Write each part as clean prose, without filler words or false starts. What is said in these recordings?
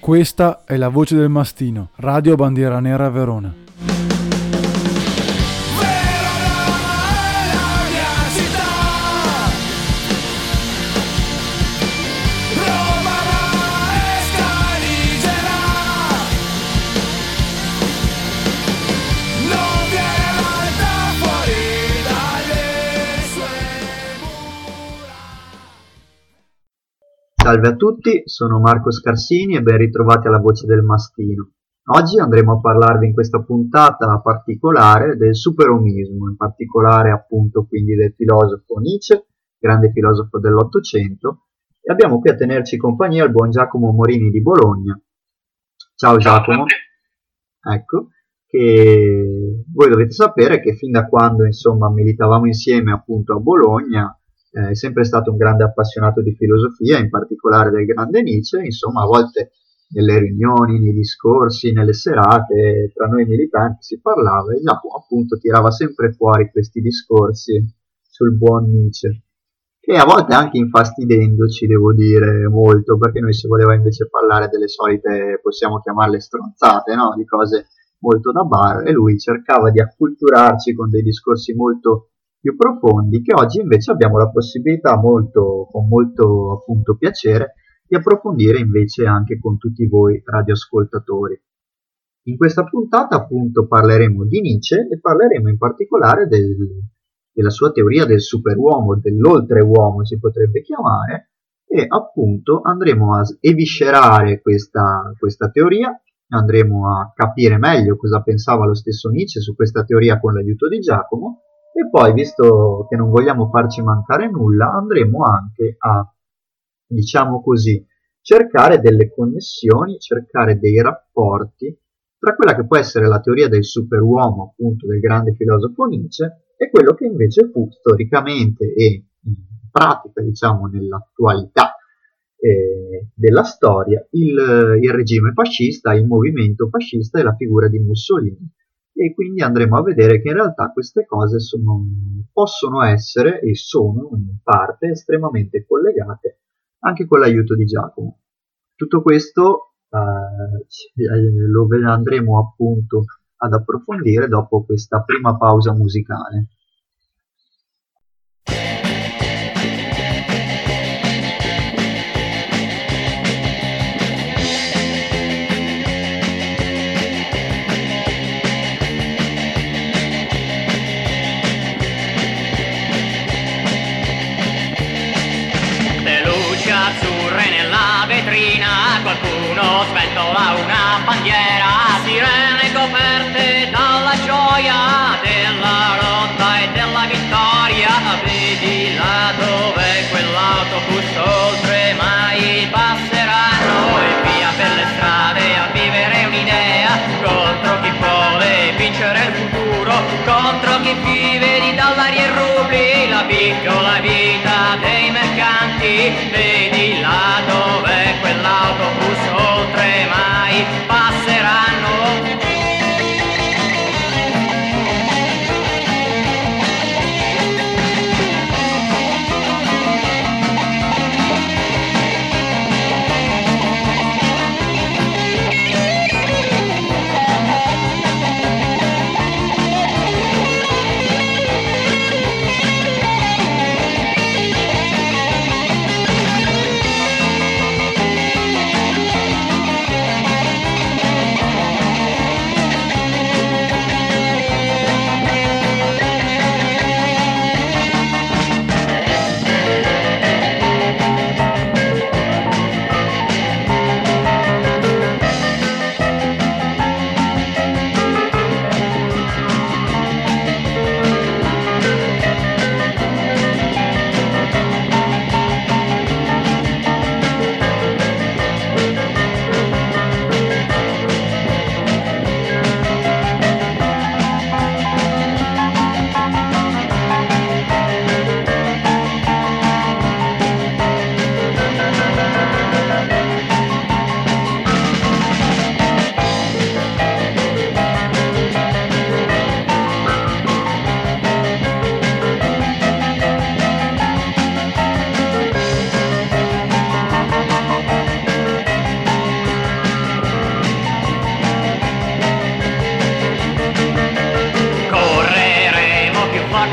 Questa è la voce del Mastino, Radio Bandiera Nera Verona. Salve a tutti, sono Marco Scarsini e ben ritrovati alla Voce del Mastino. Oggi andremo a parlarvi in questa puntata particolare del superomismo, in particolare appunto quindi del filosofo Nietzsche, grande filosofo dell'Ottocento, e abbiamo qui a tenerci compagnia il buon Giacomo Morini di Bologna. Ciao Giacomo. Ecco, che voi dovete sapere che fin da quando insomma militavamo insieme appunto a Bologna è sempre stato un grande appassionato di filosofia, in particolare del grande Nietzsche. Insomma, a volte nelle riunioni, nei discorsi, nelle serate, tra noi militanti si parlava e Giacomo appunto tirava sempre fuori questi discorsi sul buon Nietzsche, che a volte anche infastidendoci, devo dire, molto, perché noi si voleva invece parlare delle solite, possiamo chiamarle stronzate, no? Di cose molto da bar, e lui cercava di acculturarci con dei discorsi molto più profondi, che oggi invece abbiamo la possibilità con molto appunto piacere di approfondire invece anche con tutti voi radioascoltatori. In questa puntata appunto parleremo di Nietzsche e parleremo in particolare della sua teoria del superuomo, dell'oltreuomo si potrebbe chiamare, e appunto andremo a eviscerare questa teoria, andremo a capire meglio cosa pensava lo stesso Nietzsche su questa teoria con l'aiuto di Giacomo. E poi, visto che non vogliamo farci mancare nulla, andremo anche a, diciamo così, cercare delle connessioni, cercare dei rapporti tra quella che può essere la teoria del superuomo, appunto, del grande filosofo Nietzsche, e quello che invece fu storicamente e in pratica, diciamo, nell'attualità della storia, il regime fascista, il movimento fascista e la figura di Mussolini. E quindi andremo a vedere che in realtà queste cose possono essere e sono in parte estremamente collegate anche con l'aiuto di Giacomo. Tutto questo lo andremo appunto ad approfondire dopo questa prima pausa musicale. Qualcuno sventola una bandiera, sirene coperte dalla gioia della lotta e della vittoria. Vedi là dove quell'autobus oltre mai passeranno, e via per le strade a vivere un'idea contro chi vuole vincere il futuro, contro chi vive di dollari e rubli la piccola vita dei mercanti. Vedi là dove quell'autobus oltre mai passeranno.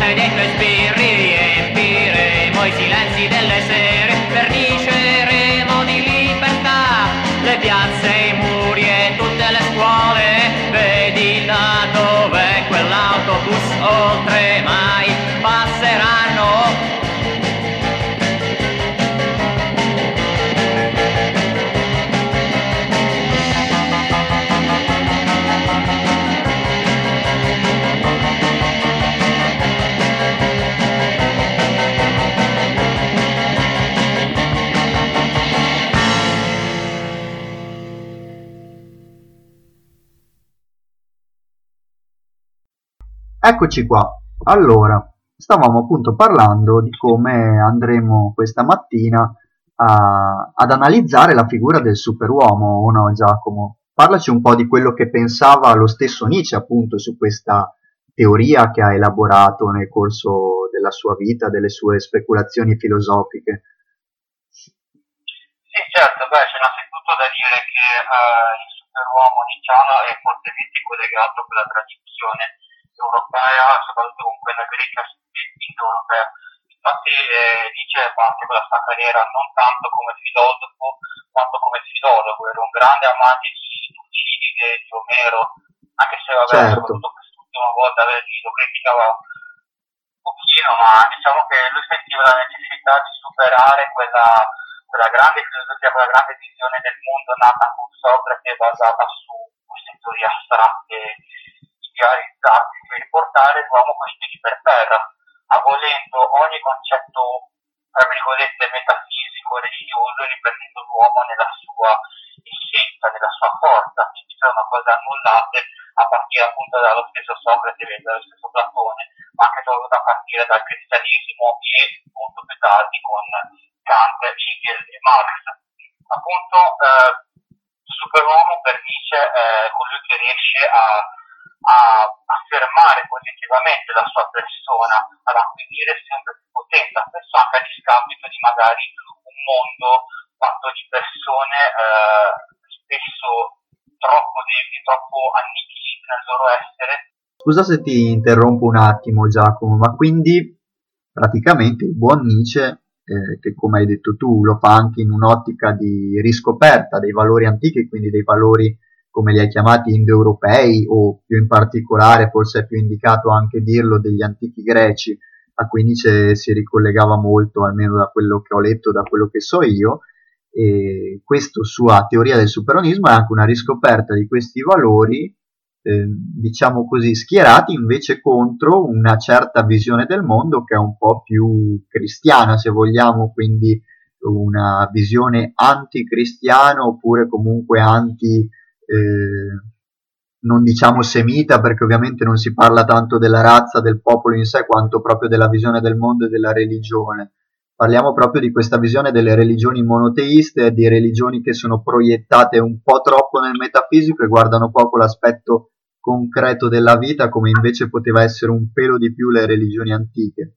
e dei tuoi sbirri riempiremo i silenzi delle sere, verniceremo di libertà le piazze, i muri e tutte le scuole. Vedi là dove quell'autobus oltre mai passeranno. Eccoci qua. Allora, stavamo appunto parlando di come andremo questa mattina ad analizzare la figura del superuomo, o no, Giacomo? Parlaci un po' di quello che pensava lo stesso Nietzsche appunto su questa teoria che ha elaborato nel corso della sua vita, delle sue speculazioni filosofiche. Sì, certo, c'è innanzitutto da dire che il superuomo nietzscheano è fortemente collegato con la tradizione europea, soprattutto con quella greca indoeuropea. Infatti Nietzsche parte con la sua carriera non tanto come filosofo quanto come filologo, era un grande amante di Tucidide, di Omero, anche se soprattutto quest'ultima volta lo criticava un pochino, ma diciamo che lui sentiva la necessità di superare quella grande filosofia, quella grande visione del mondo nata con Socrate, basata su queste teorie astratte idealizzati, e riportare l'uomo con i piedi per terra, abolendo ogni concetto, tra virgolette, metafisico, religioso, e riprendendo l'uomo nella sua essenza, nella sua forza. Quindi sono cose annullate a partire appunto dallo stesso Socrate e dallo stesso Platone, ma anche soprattutto a partire dal cristianesimo e molto più tardi con Kant, Hegel e Marx. Appunto, il superuomo per Nietzsche è colui che riesce a affermare positivamente la sua persona, ad acquisire sempre più potenza, spesso anche a discapito di magari un mondo fatto di persone spesso troppo deboli, troppo annichilite nel loro essere. Scusa se ti interrompo un attimo, Giacomo, ma quindi praticamente il buon Nietzsche, che come hai detto tu lo fa anche in un'ottica di riscoperta dei valori antichi, quindi dei valori come li hai chiamati indoeuropei, o più in particolare forse è più indicato anche dirlo degli antichi greci, a cui Nietzsche si ricollegava molto, almeno da quello che ho letto, da quello che so io, e questa sua teoria del superonismo è anche una riscoperta di questi valori, diciamo così, schierati invece contro una certa visione del mondo che è un po' più cristiana, se vogliamo, quindi una visione anticristiana, oppure comunque non diciamo semita, perché ovviamente non si parla tanto della razza, del popolo in sé, quanto proprio della visione del mondo e della religione. Parliamo proprio di questa visione delle religioni monoteiste, di religioni che sono proiettate un po' troppo nel metafisico e guardano poco l'aspetto concreto della vita, come invece poteva essere un pelo di più le religioni antiche.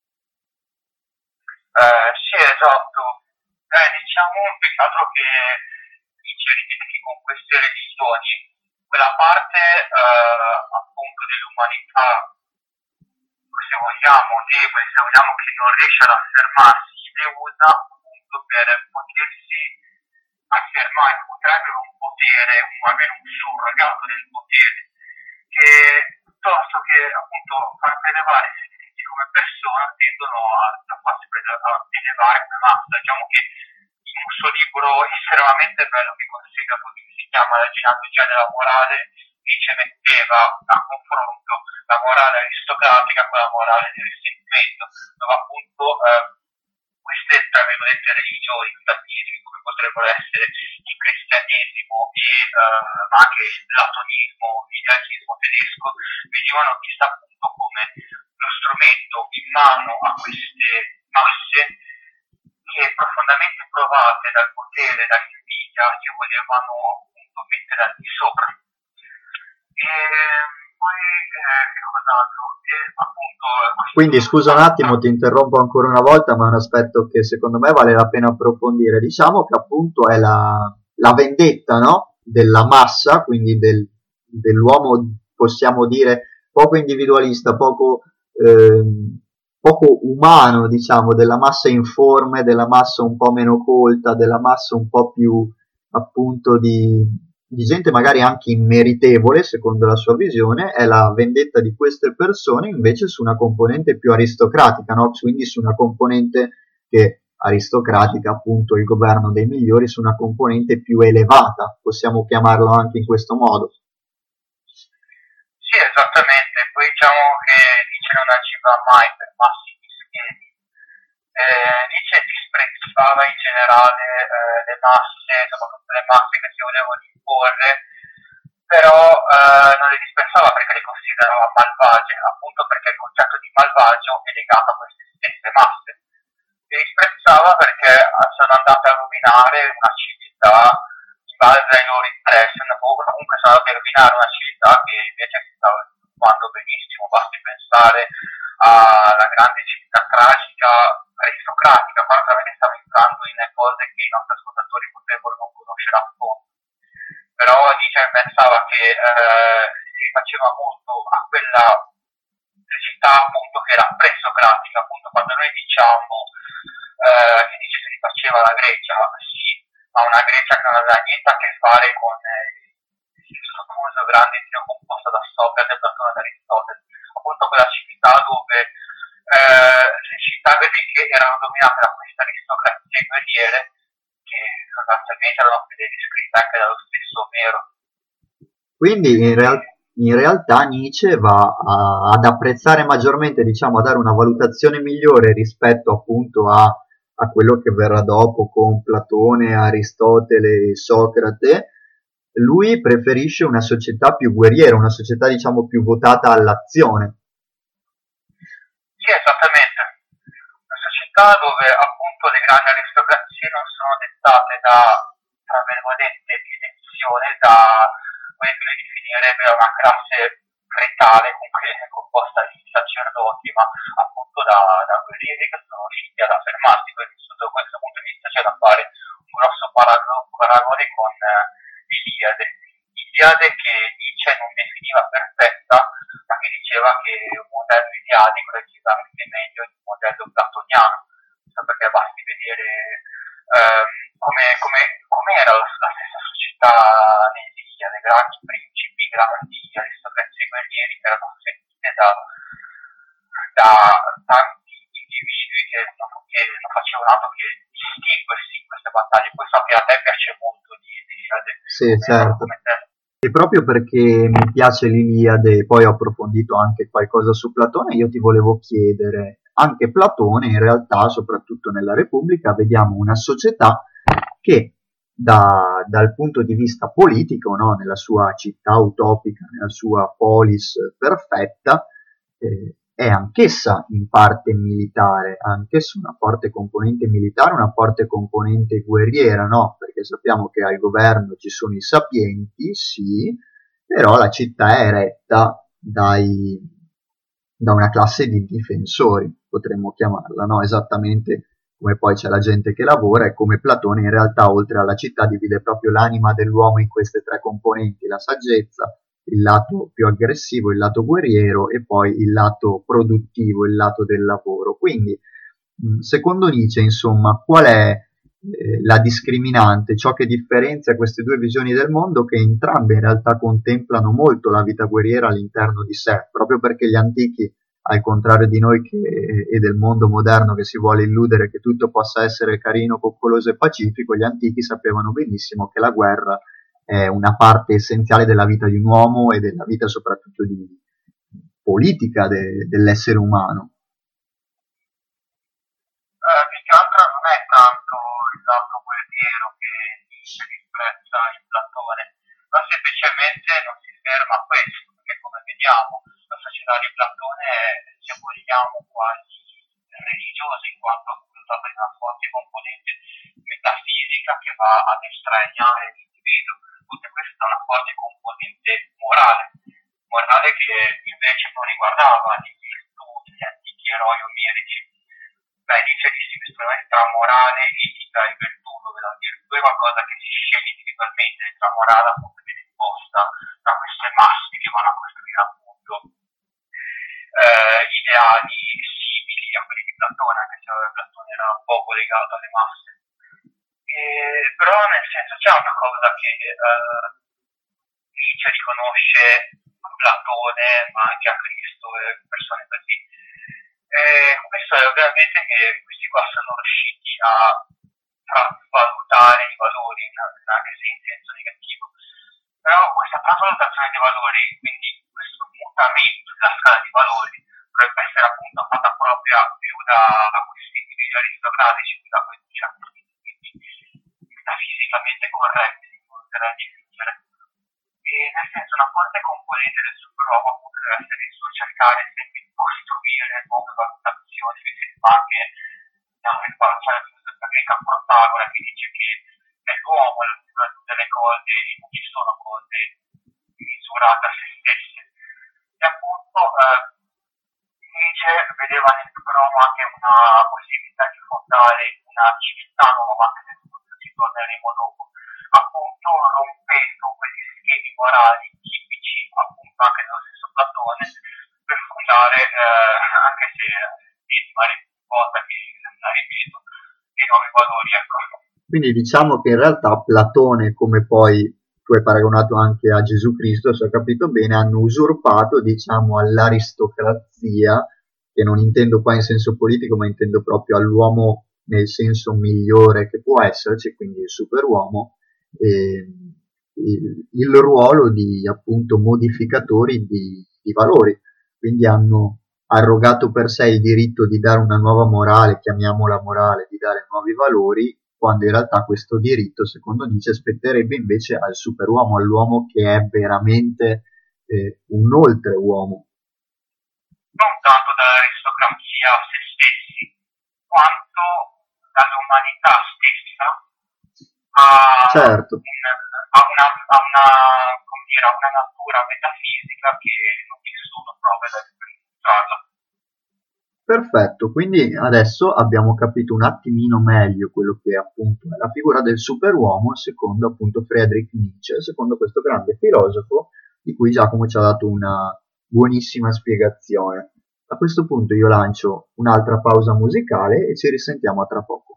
Sì, esatto. Diciamo più che altro che Nietzsche ritiene che con queste religioni quella parte appunto dell'umanità, se vogliamo, debole, se vogliamo, che non riesce ad affermarsi, le usa appunto per potersi affermare, poter avere un potere, almeno un surrogato del potere, che piuttosto che appunto far prelevare se stessi come persona tendono a farsi elevare come massa. Diciamo che in un suo libro estremamente bello che consiglio a tutti, che si chiama La genealogia della morale, Nietzsche metteva a confronto la morale aristocratica con la morale del risentimento, dove appunto queste tra virgolette religioni metafisiche, come potrebbero essere il cristianesimo e ma anche il platonismo, l'idealismo tedesco, venivano viste appunto come lo strumento in mano a queste masse che, profondamente provate dal potere, dall'invidia, che volevano appunto mettere al di sopra. E poi che cos'altro? Appunto, quindi scusa un attimo, ti interrompo ancora una volta, ma è un aspetto che secondo me vale la pena approfondire. Diciamo che appunto è la vendetta, no? Della massa, quindi dell'uomo, possiamo dire, poco individualista, poco poco umano, diciamo, della massa informe, della massa un po' meno colta, della massa un po' più appunto di gente magari anche immeritevole, secondo la sua visione, è la vendetta di queste persone invece su una componente più aristocratica, no? Quindi su una componente che aristocratica, appunto il governo dei migliori, su una componente più elevata, possiamo chiamarlo anche in questo modo. Sì, esattamente. Poi diciamo che Nietzsche non agiva mai per massimi schemi. Nietzsche disprezzava in generale le masse, soprattutto le masse che si volevano imporre, però non le disprezzava perché le considerava malvagie, appunto perché il concetto di malvagio è legato a queste stesse masse. Le disprezzava perché sono andate a rovinare una civiltà in base ai loro interessi, o comunque sono andate a rovinare una civiltà che invece si stava sviluppando benissimo. Basti pensare alla grande civiltà tragica aristocratica, quando veramente stava entrando in cose che i nostri ascoltatori potrebbero non conoscere a fondo. Però Nietzsche pensava che si faceva molto a quella città appunto che era presocratica, appunto quando noi diciamo che Nietzsche si rifaceva alla Grecia, sì, ma una Grecia che non aveva niente a che fare con il famoso grande trio composto da Socrate, Platone ed Aristotele, appunto quella città dove le città greche erano dominate da queste aristocrazie guerriere che sostanzialmente erano quelle descritte anche dallo stesso Omero. Quindi in realtà Nietzsche va ad apprezzare maggiormente, diciamo, a dare una valutazione migliore rispetto appunto a quello che verrà dopo con Platone, Aristotele e Socrate. Lui preferisce una società più guerriera, una società diciamo più votata all'azione. Sì, esattamente. Una società dove appunto le grandi aristocrazie non sono dettate da, tra virgolette, elezione, da come lui definirebbe una classe retale, comunque composta di sacerdoti, ma appunto da guerrieri che sono riusciti ad affermarsi. Quindi sotto questo punto di vista c'è da fare un grosso paragone con l'Iliade. L'Iliade che Nietzsche non definiva perfetta, ma che diceva che un modello iliadico è decisamente meglio di un modello platoniano, perché basti vedere come era la stessa società nell'Iliade, grandi principi, grandi aristocrazie guerrieri che erano sentite da tanti individui che non facevano altro che distinguersi in queste battaglie. Poi so che a te piace molto l'Iliade. Sì, certo. E proprio perché mi piace l'Iliade e poi ho approfondito anche qualcosa su Platone, io ti volevo chiedere, anche Platone in realtà, soprattutto nella Repubblica, vediamo una società che dal punto di vista politico, no, nella sua città utopica, nella sua polis perfetta, è anch'essa in parte militare, anch'essa una forte componente militare, una forte componente guerriera, no? Perché sappiamo che al governo ci sono i sapienti, sì, però la città è retta da una classe di difensori, potremmo chiamarla, no? Esattamente come poi c'è la gente che lavora e come Platone in realtà oltre alla città divide proprio l'anima dell'uomo in queste tre componenti, la saggezza, il lato più aggressivo, il lato guerriero e poi il lato produttivo, il lato del lavoro. Quindi, secondo Nietzsche, insomma, qual è la discriminante, ciò che differenzia queste due visioni del mondo che entrambe in realtà contemplano molto la vita guerriera all'interno di sé, proprio perché gli antichi, al contrario di noi e del mondo moderno che si vuole illudere che tutto possa essere carino, coccoloso e pacifico, gli antichi sapevano benissimo che la guerra è una parte essenziale della vita di un uomo e della vita soprattutto di politica dell'essere umano. Più che altro non è tanto il lato guerriero che Nietzsche disprezza in Platone, ma semplicemente non si ferma a questo, perché come vediamo la società di Platone è, se vogliamo, quasi religiosa, in quanto dotata di una forte componente metafisica che va ad estraniare l'individuo. Tutta questa è una forte componente morale che invece non riguardava gli virtù degli antichi eroi omerici. Nietzsche distingue tra morale, etica e virtù, dove la virtù è qualcosa che si sceglie individualmente, mentre la morale appunto viene imposta da queste masse che vanno a costruire appunto ideali poco legato alle masse. Però nel senso c'è una cosa che Nietzsche riconosce a Platone, ma anche a Cristo e persone così. Questo è ovviamente che questi qua sono riusciti a travalutare i valori, anche se in senso negativo. Però questa trasvalutazione dei valori, quindi questo mutamento della scala di valori, dovrebbe essere appunto fatta proprio più da questi individui aristocratici, da questi quindi metafisicamente corretti, si potrà definire. E nel senso una forte componente del superuomo appunto deve essere il suo cercare sempre di costruire nuove valutazioni, che si fa anche nel parlare della filosofia greca Protagora, che dice che è l'uomo la misura di tutte le cose e non ci sono cose misurate a se stesse. E appunto Nietzsche vedeva nel superuomo anche una possibilità di fondare una civiltà nuova, anche se ci torneremo dopo, appunto rompendo quegli schemi morali tipici appunto anche dello stesso Platone, per fondare, anche se l'ultima volta che la ripeto, dei nuovi valori, ecco. Quindi diciamo che in realtà Platone, come poi tu hai paragonato anche a Gesù Cristo, se ho capito bene, hanno usurpato, diciamo, all'aristocrazia, che non intendo qua in senso politico, ma intendo proprio all'uomo nel senso migliore che può esserci, quindi il superuomo, il ruolo di appunto modificatori di valori. Quindi hanno arrogato per sé il diritto di dare una nuova morale, chiamiamola morale, di dare nuovi valori, quando in realtà questo diritto, secondo Nietzsche, spetterebbe invece al superuomo, all'uomo che è veramente un oltreuomo. Non tanto dall'aristocrazia a se stessi, quanto dall'umanità stessa certo. a una natura metafisica che non ci sono prove da dimostrarla. Perfetto, quindi adesso abbiamo capito un attimino meglio quello che appunto è la figura del superuomo secondo appunto Friedrich Nietzsche, secondo questo grande filosofo di cui Giacomo ci ha dato una buonissima spiegazione. A questo punto io lancio un'altra pausa musicale e ci risentiamo a tra poco.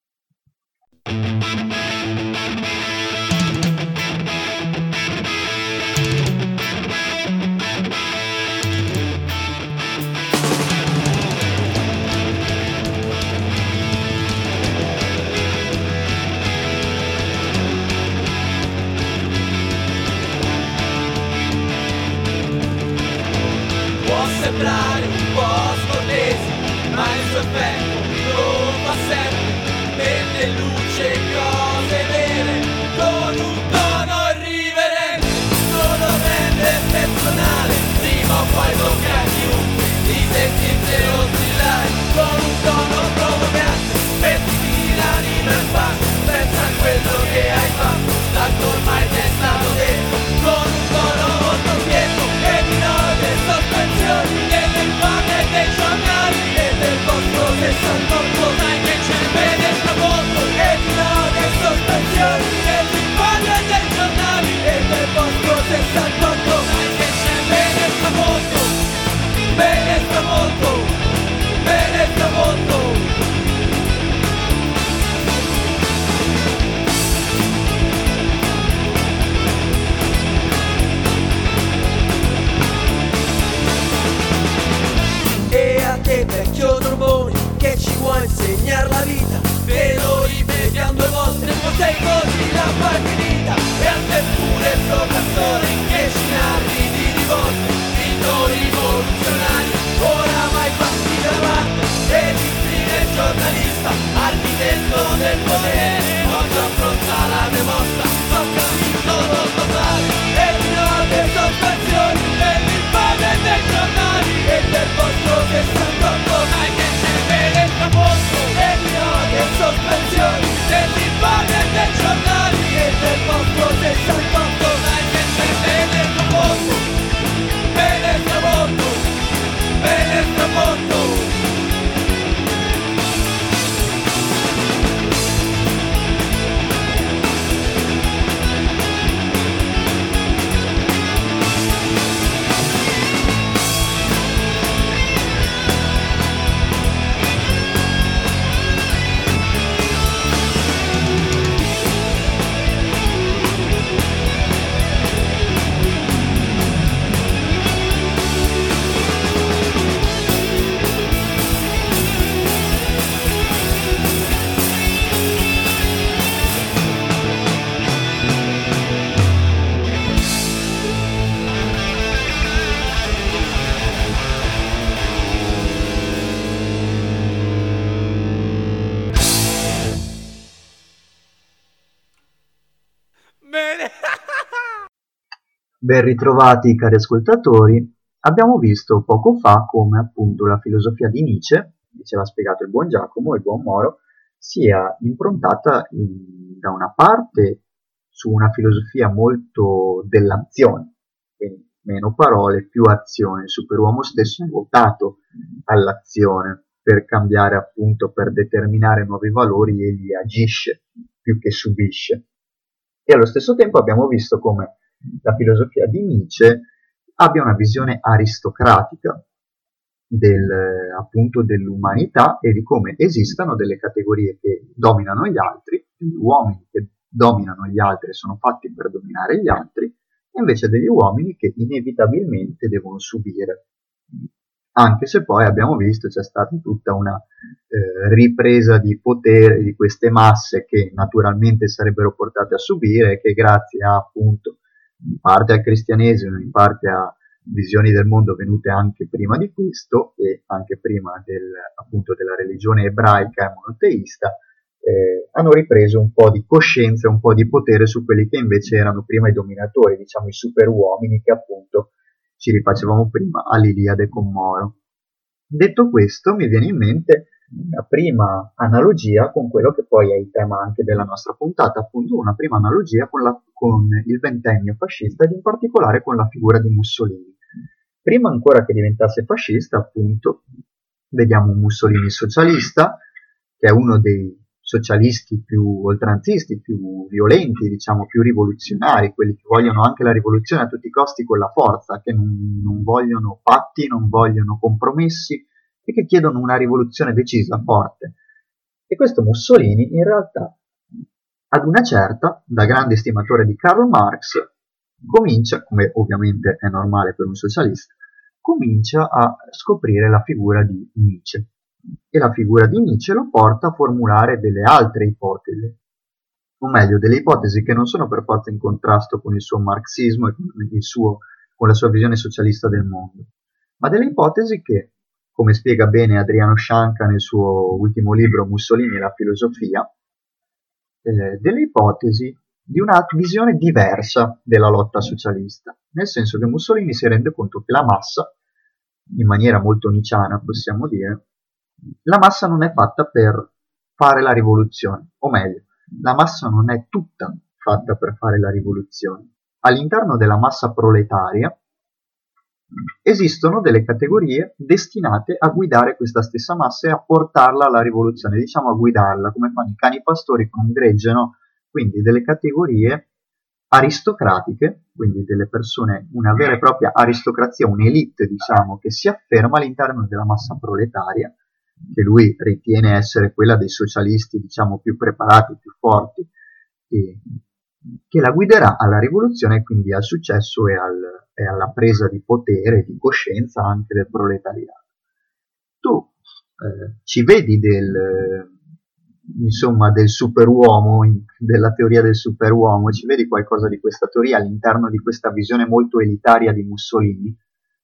Sembrare un po' scortesi, ma il suo effetto lo fa sempre, verde luce cose vere, con un tono irriverente, solo rende personale, prima o poi tocca a chiunque, di sentirsi o strillare, con un tono provocante, mettiti l'anima in pace, pensa a quello che hai fatto, tanto ormai ti è stato detto, con un tono molto pieno, e di note sospensioni, dei giornali e del posto 68 sai che c'è bene stravolto e di note sospensioni dell'infamia dei giornali e del posto 68 sai che c'è bene stravolto, bene stravolto, bene stravolto. Te vecchio Torboni che ci vuoi insegnare la vita, ve lo ripetiamo 2 volte, non sei così la fai finita, e a te pure il professore che ci narri di rivolte, rito rivoluzionari, oramai fatti da parte, registrine il giornalista, architetto del potere, oggi affronta la mia mossa, ho capito lo fare, e di notte sospensioni dell'infame dei giornali e del vostro che sai che c'è bene tramonto e di notte sospensioni dell'infame dei giornali e del vostro 68 sai che c'è bene Ben ritrovati cari ascoltatori, abbiamo visto poco fa come appunto la filosofia di Nietzsche, che ce l'ha spiegato il buon Giacomo e il buon Moro, sia improntata da una parte su una filosofia molto dell'azione, quindi meno parole, più azione. Il superuomo stesso è votato all'azione per cambiare appunto, per determinare nuovi valori, egli agisce più che subisce. E allo stesso tempo abbiamo visto come la filosofia di Nietzsche abbia una visione aristocratica appunto dell'umanità e di come esistano delle categorie che dominano gli altri, degli uomini che dominano gli altri e sono fatti per dominare gli altri, e invece degli uomini che inevitabilmente devono subire. Anche se poi abbiamo visto c'è stata tutta una ripresa di potere di queste masse che naturalmente sarebbero portate a subire e che grazie a appunto in parte al cristianesimo, in parte a visioni del mondo venute anche prima di questo e anche prima appunto della religione ebraica e monoteista, hanno ripreso un po' di coscienza e un po' di potere su quelli che invece erano prima i dominatori, diciamo i superuomini che appunto ci rifacevamo prima all'Iliade con Moro. Detto questo, mi viene in mente una prima analogia con quello che poi è il tema anche della nostra puntata, appunto una prima analogia con il ventennio fascista ed in particolare con la figura di Mussolini. Prima ancora che diventasse fascista, appunto, vediamo un Mussolini socialista, che è uno dei socialisti più oltranzisti, più violenti, diciamo più rivoluzionari, quelli che vogliono anche la rivoluzione a tutti i costi con la forza, che non vogliono patti, non vogliono compromessi e che chiedono una rivoluzione decisa, forte. E questo Mussolini in realtà, ad una certa, da grande estimatore di Karl Marx, comincia, come ovviamente è normale per un socialista, comincia a scoprire la figura di Nietzsche. E la figura di Nietzsche lo porta a formulare delle altre ipotesi, o meglio, delle ipotesi che non sono per forza in contrasto con il suo marxismo e con la sua visione socialista del mondo, ma delle ipotesi che, come spiega bene Adriano Scianca nel suo ultimo libro Mussolini e la filosofia, delle ipotesi di una visione diversa della lotta socialista, nel senso che Mussolini si rende conto che la massa, in maniera molto nicciana possiamo dire, la massa non è fatta per fare la rivoluzione, o meglio, la massa non è tutta fatta per fare la rivoluzione. All'interno della massa proletaria esistono delle categorie destinate a guidare questa stessa massa e a portarla alla rivoluzione, diciamo a guidarla, come fanno i cani pastori con un gregge, no? Quindi delle categorie aristocratiche, quindi delle persone, una vera e propria aristocrazia, un'elite, diciamo, che si afferma all'interno della massa proletaria, che lui ritiene essere quella dei socialisti, diciamo, più preparati, più forti, e che la guiderà alla rivoluzione e quindi al successo e alla presa di potere, di coscienza anche del proletariato. Tu ci vedi insomma, del superuomo, della teoria del superuomo, ci vedi qualcosa di questa teoria all'interno di questa visione molto elitaria di Mussolini?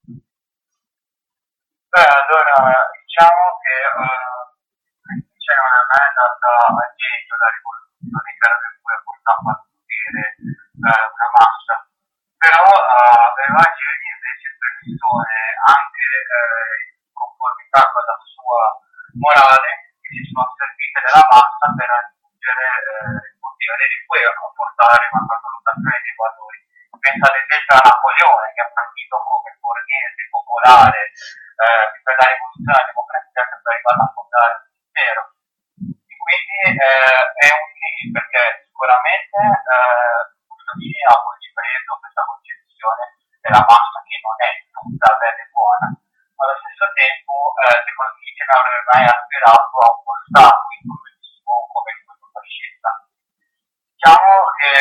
Allora, diciamo che c'è una andata a genio la rivoluzione che era poi portata a potere una massa, però aveva geni invece persone anche in conformità con la sua morale che si sono servite della massa per raggiungere il potere e poi a portare una valutazione dei valori. Pensate invece a Napoleone, che è partito come borghese popolare per la rivoluzione della democrazia che poi arriva a fondare un impero. E quindi è un sì, perché sicuramente Mussolini ha poi ripreso questa concezione della massa che non è tutta bella e buona, ma allo stesso tempo secondo me non avrebbe mai aspirato a uno stato in comunismo come quello fascista. Diciamo che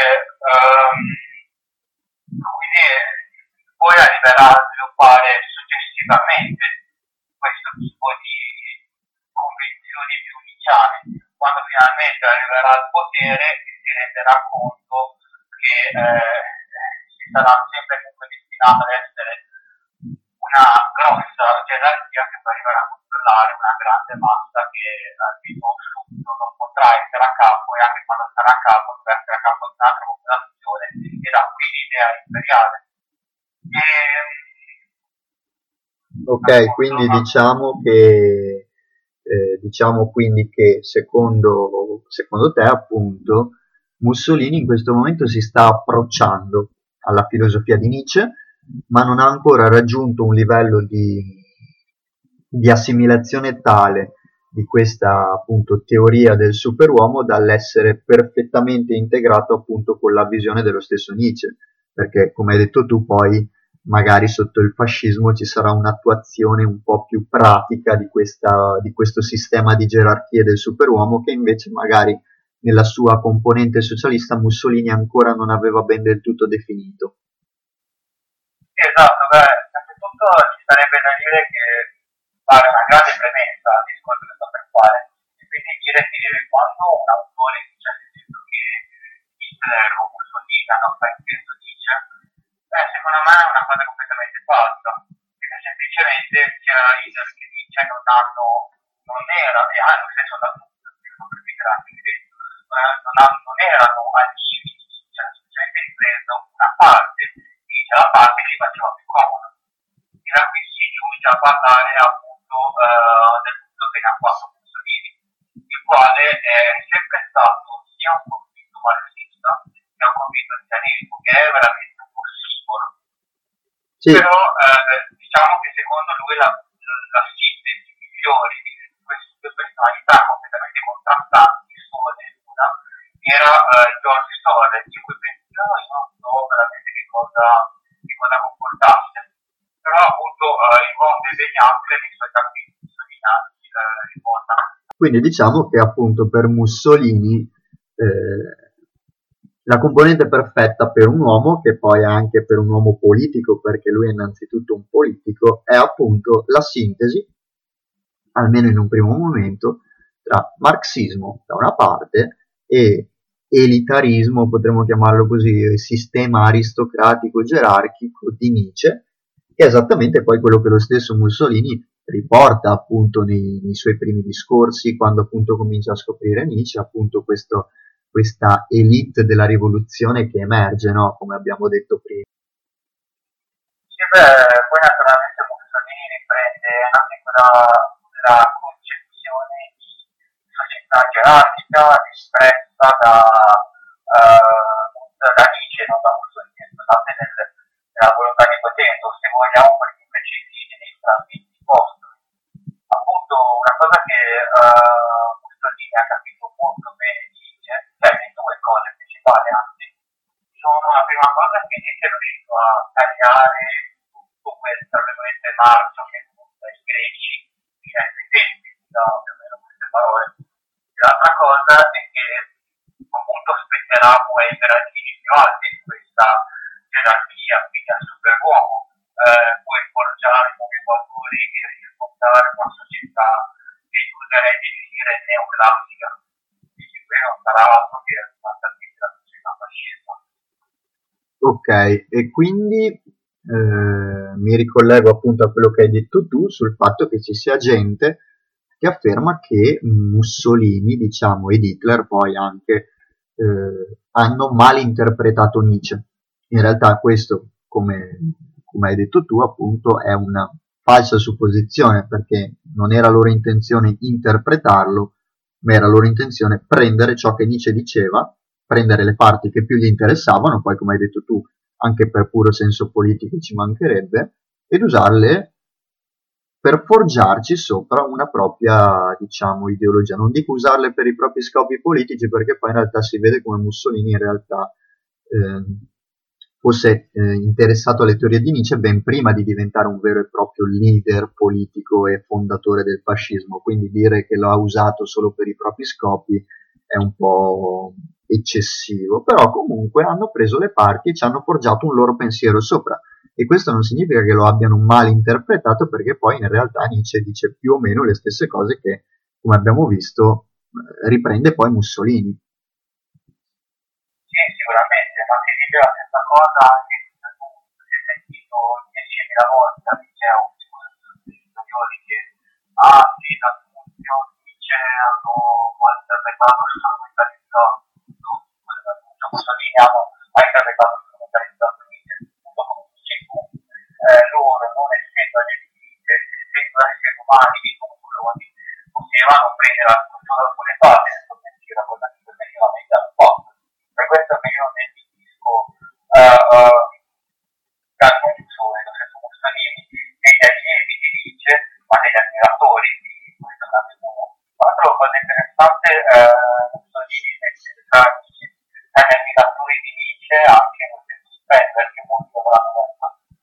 quindi poi arriverà a sviluppare successivamente questo tipo di convinzioni più nicciane, quando finalmente arriverà al potere e si renderà conto che si sarà sempre comunque destinato ad essere una grossa gerarchia che poi arriverà a controllare una grande massa che almeno subito non potrà essere a capo, e anche quando sarà a capo dovrà essere a capo di un'altra popolazione, e da qui l'idea imperiale. Ok, quindi diciamo quindi che secondo te appunto Mussolini in questo momento si sta approcciando alla filosofia di Nietzsche, ma non ha ancora raggiunto un livello di assimilazione tale di questa appunto teoria del superuomo dall'essere perfettamente integrato appunto con la visione dello stesso Nietzsche, perché come hai detto tu poi magari sotto il fascismo ci sarà un'attuazione un po' più pratica di questo sistema di gerarchie del superuomo che invece magari nella sua componente socialista Mussolini ancora non aveva ben del tutto definito. Esatto, innanzitutto ci sarebbe da dire che fare una grande premessa al discorso che sto per fare, e quindi dire che quando un autore dice ad esempio che Hitler o Mussolini hanno frainteso Nietzsche, secondo me è una cosa completamente falsa, perché semplicemente sia Hitler che Nietzsche non erano, e hanno lo stesso da tutti, non erano amici, cioè semplicemente ripreso una parte, dice la parte che gli faceva più comodo. E da qui si giunge a parlare appunto del tutto che ne ha fatto Mussolini, il quale è sempre stato sia un convinto marxista che un convinto cristianesimo, che è veramente un ossimoron. Sì. Però diciamo che secondo lui la sintesi migliore di queste due personalità completamente contrastanti, solo nell'una, era George Soros, di cui penso io non so veramente che cosa comportasse. Però appunto il buon degli altri nei suoi capitoli mussolinati ricordano. Quindi diciamo che appunto per Mussolini la componente perfetta per un uomo, che poi è anche per un uomo politico, perché lui è innanzitutto un politico, è appunto la sintesi, almeno in un primo momento, tra marxismo da una parte e elitarismo, potremmo chiamarlo così, sistema aristocratico gerarchico di Nietzsche, che è esattamente poi quello che lo stesso Mussolini riporta appunto nei suoi primi discorsi, quando appunto comincia a scoprire Nietzsche, appunto questa elite della rivoluzione che emerge, no? Come abbiamo detto prima. Sì, poi naturalmente Mussolini riprende anche la concezione di società gerarchica espressa da Nietzsche, non da Mussolini, scusate, nella volontà di potenza, o se vogliamo per più precisi nei frammenti postumi. Appunto una cosa che Mussolini ha capito molto bene di Nietzsche, cioè le due cose principali anzi, sono la prima cosa che Nietzsche è riuscito a tagliare tutto quel, tra virgolette, marcio che comunque i greci di ai tempi, da più o meno queste parole. L'altra cosa è che appunto spetterà poi ai gradini più alti di questa gerarchia, quindi al superuomo, poi forgiare nuovi valori e rifondare una società che oserei definire neoclassica, quindi qui non sarà altro che la società fascista. Ok, e quindi mi ricollego appunto a quello che hai detto tu sul fatto che ci sia gente che afferma che Mussolini, diciamo, ed Hitler poi anche hanno mal interpretato Nietzsche. In realtà questo, come hai detto tu, appunto, è una falsa supposizione, perché non era loro intenzione interpretarlo, ma era loro intenzione prendere ciò che Nietzsche diceva, prendere le parti che più gli interessavano, poi come hai detto tu, anche per puro senso politico ci mancherebbe, ed usarle per forgiarci sopra una propria, diciamo, ideologia. Non dico usarle per i propri scopi politici, perché poi in realtà si vede come Mussolini in realtà fosse interessato alle teorie di Nietzsche ben prima di diventare un vero e proprio leader politico e fondatore del fascismo, quindi dire che lo ha usato solo per i propri scopi è un po' eccessivo, però comunque hanno preso le parti e ci hanno forgiato un loro pensiero sopra, e questo non significa che lo abbiano mal interpretato, perché poi in realtà Nietzsche dice più o meno le stesse cose che, come abbiamo visto, riprende poi Mussolini. Sì, sicuramente, ma si dice la stessa cosa anche se tu si è sentito 10.000 volte al liceo, sui superiori, che sì, da Tunzio dice hanno interpretato il strumentalizzato, Mussolini hanno interpretato il strumentalizzato Nietzsche, appunto come dici tu, loro non essendo agli Nietzsche di conclusioni, potevano prendere solo alcune parti del suo pensiero, cosa che effettivamente hanno fatto. Per questo che io ne distingo D'Annunzio e lo stesso Mussolini degli allievi di Nietzsche, ma degli ammiratori di questo grande uomo. Ma trovo cosa interessante, Mussolini tra gli ammiratori di Nietzsche anche lo stesso Spengler, che molti avranno detto.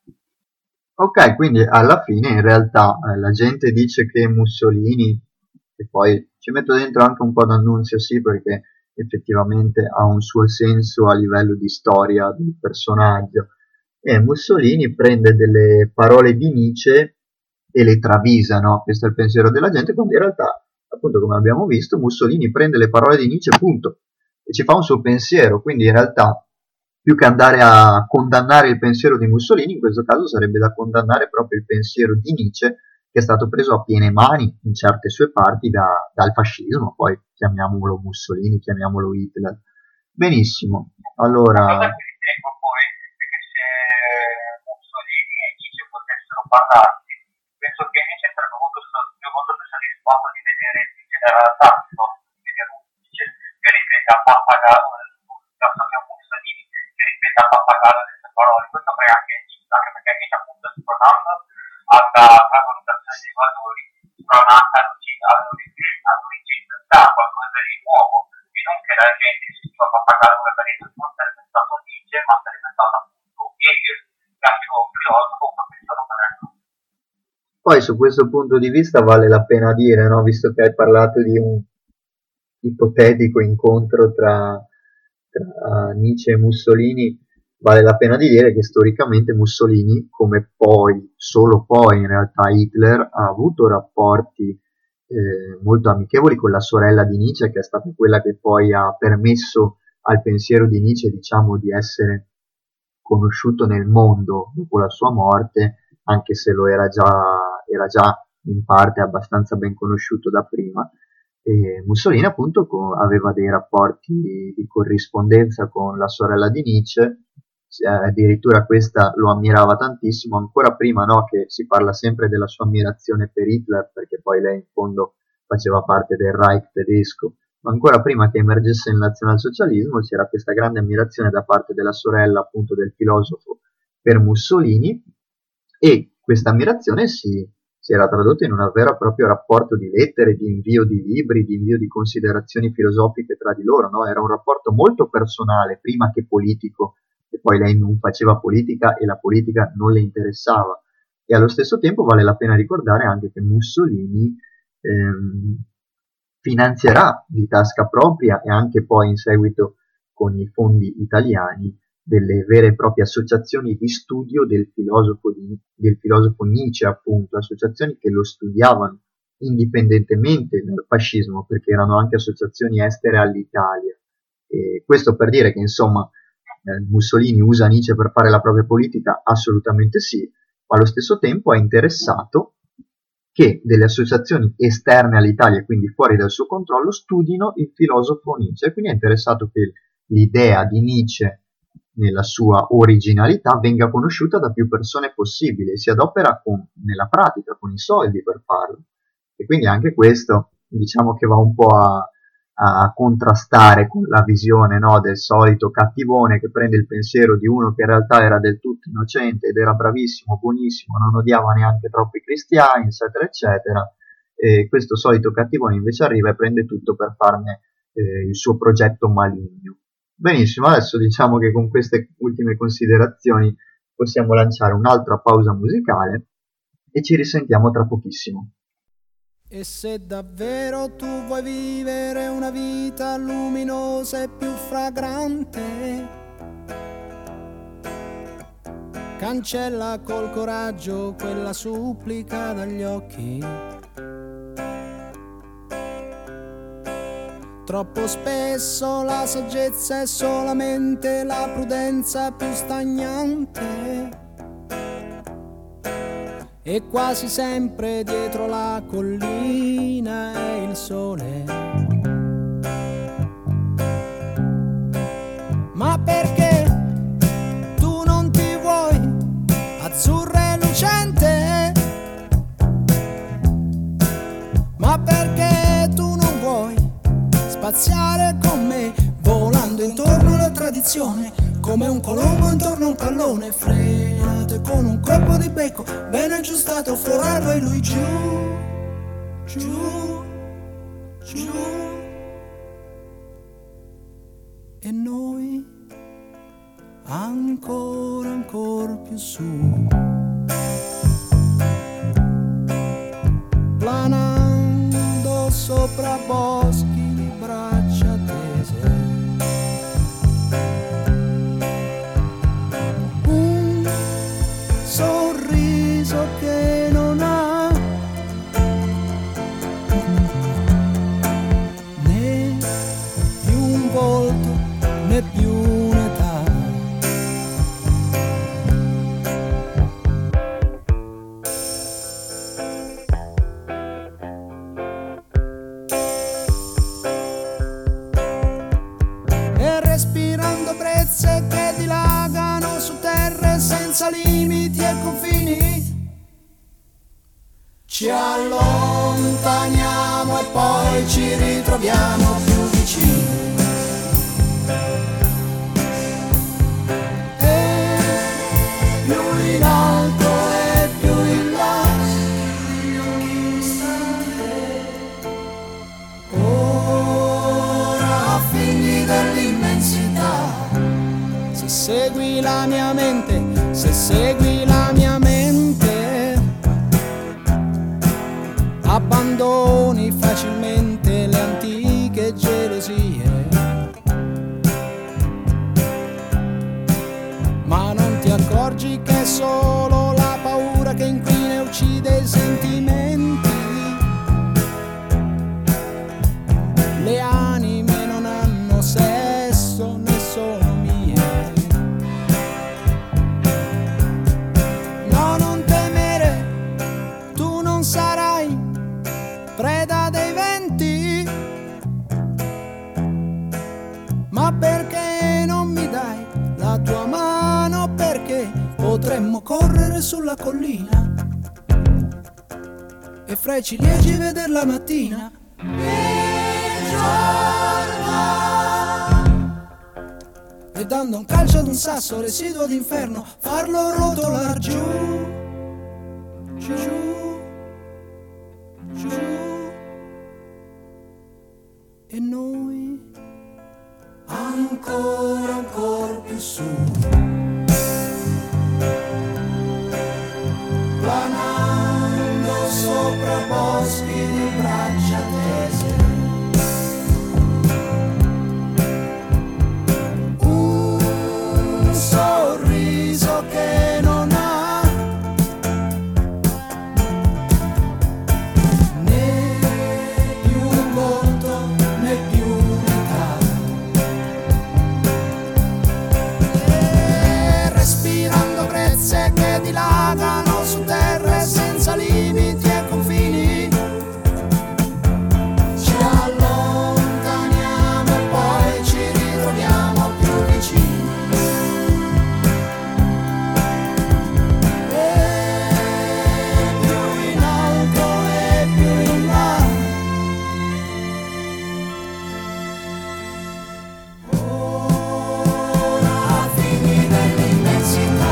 Ok, quindi alla fine in realtà la gente dice che Mussolini, e poi ci metto dentro anche un po' D'Annunzio, sì, perché effettivamente ha un suo senso a livello di storia del personaggio, e Mussolini prende delle parole di Nietzsche e le travisa, no? Questo è il pensiero della gente, quando in realtà, appunto, come abbiamo visto, Mussolini prende le parole di Nietzsche, punto, e ci fa un suo pensiero, quindi in realtà più che andare a condannare il pensiero di Mussolini, in questo caso sarebbe da condannare proprio il pensiero di Nietzsche, che è stato preso a piene mani in certe sue parti dal fascismo, poi chiamiamolo Mussolini, chiamiamolo Hitler. Benissimo, allora... Cosa che ritengo poi è che se Mussolini e Nietzsche potessero parlarsi, penso che Nietzsche sarebbe molto più soddisfatto di vedere in generalità, no? Di vedere un Nietzsche che ripete a pappagallo Mussolini che ripete a pappagallo le sue parole. Questo crea anche perché Nietzsche appunto spronando alla valutazione dei valori, spronata all'originalità, qualcosa di nuovo, e non che la gente si fa pappagallo per non sarebbe stato Nietzsche, ma sarebbe stato appunto Hegel, classico filosofo, professore moderno. Poi su questo punto di vista vale la pena dire, no? Visto che hai parlato di un ipotetico incontro tra Nietzsche e Mussolini, vale la pena di dire che storicamente Mussolini, come poi, solo poi in realtà Hitler, ha avuto rapporti molto amichevoli con la sorella di Nietzsche, che è stata quella che poi ha permesso al pensiero di Nietzsche, diciamo, di essere conosciuto nel mondo dopo la sua morte, anche se lo era già in parte abbastanza ben conosciuto da prima. E Mussolini appunto aveva dei rapporti di corrispondenza con la sorella di Nietzsche, addirittura questa lo ammirava tantissimo, ancora prima, no, che si parla sempre della sua ammirazione per Hitler, perché poi lei in fondo faceva parte del Reich tedesco, ma ancora prima che emergesse il nazionalsocialismo c'era questa grande ammirazione da parte della sorella appunto del filosofo per Mussolini, e questa ammirazione si era tradotta in un vero e proprio rapporto di lettere, di invio di libri, di invio di considerazioni filosofiche tra di loro, no? Era un rapporto molto personale, prima che politico, e poi lei non faceva politica e la politica non le interessava. E allo stesso tempo vale la pena ricordare anche che Mussolini finanzierà di tasca propria, e anche poi in seguito con i fondi italiani, delle vere e proprie associazioni di studio del filosofo Nietzsche, appunto, associazioni che lo studiavano indipendentemente dal fascismo, perché erano anche associazioni estere all'Italia. E questo per dire che, insomma, Mussolini usa Nietzsche per fare la propria politica? Assolutamente sì, ma allo stesso tempo è interessato che delle associazioni esterne all'Italia, quindi fuori dal suo controllo, studino il filosofo Nietzsche, e quindi è interessato che l'idea di Nietzsche nella sua originalità venga conosciuta da più persone possibile, e si adopera nella pratica, con i soldi per farlo. E quindi anche questo, diciamo, che va un po' a contrastare con la visione, no, del solito cattivone che prende il pensiero di uno che in realtà era del tutto innocente ed era bravissimo, buonissimo, non odiava neanche troppo i cristiani, eccetera eccetera, e questo solito cattivone invece arriva e prende tutto per farne il suo progetto maligno. Benissimo, adesso diciamo che con queste ultime considerazioni possiamo lanciare un'altra pausa musicale e ci risentiamo tra pochissimo. E se davvero tu vuoi vivere una vita luminosa e più fragrante, cancella col coraggio quella supplica dagli occhi. Troppo spesso la saggezza è solamente la prudenza più stagnante, e quasi sempre dietro la collina è il sole. Ma perché tu non ti vuoi azzurra e lucente? spaziare con me, volando intorno alla tradizione, come un colombo intorno a un pallone, frenato e con un colpo di becco ben aggiustato, forarlo e lui giù, giù, giù, e noi ancora più su, planando sopra boschi di braccia tese, un sorriso che non ha né più un volto né più un'età. Respirando brezze che dilagano su terre senza limiti e confini, ci allontaniamo e poi ci ritroviamo più vicini. E più in alto e più in basso, ora figli dell'immensità. Se segui la mia mente, se segui la mia mente, abbandoni facilmente le antiche gelosie, ma non ti accorgi che è solo la paura che inquina e uccide i sentimenti. Le anime non hanno sesso né sono mie. No, non temere, tu non sarai preda dei venti, ma perché non mi dai la tua mano? Perché potremmo correre sulla collina e fra i ciliegi veder la mattina e dando un calcio ad un sasso residuo d'inferno farlo rotolar giù, giù, giù, e noi ancora più su, planando sopra boschi di braccia tese, un sorriso che non ha né più un volto né più un'età. E respirando brezze che dilagano su terre senza limiti e confini, ci allontaniamo e poi ci ritroviamo più vicini. E più in alto e più in basso, ora figli dell'immensità.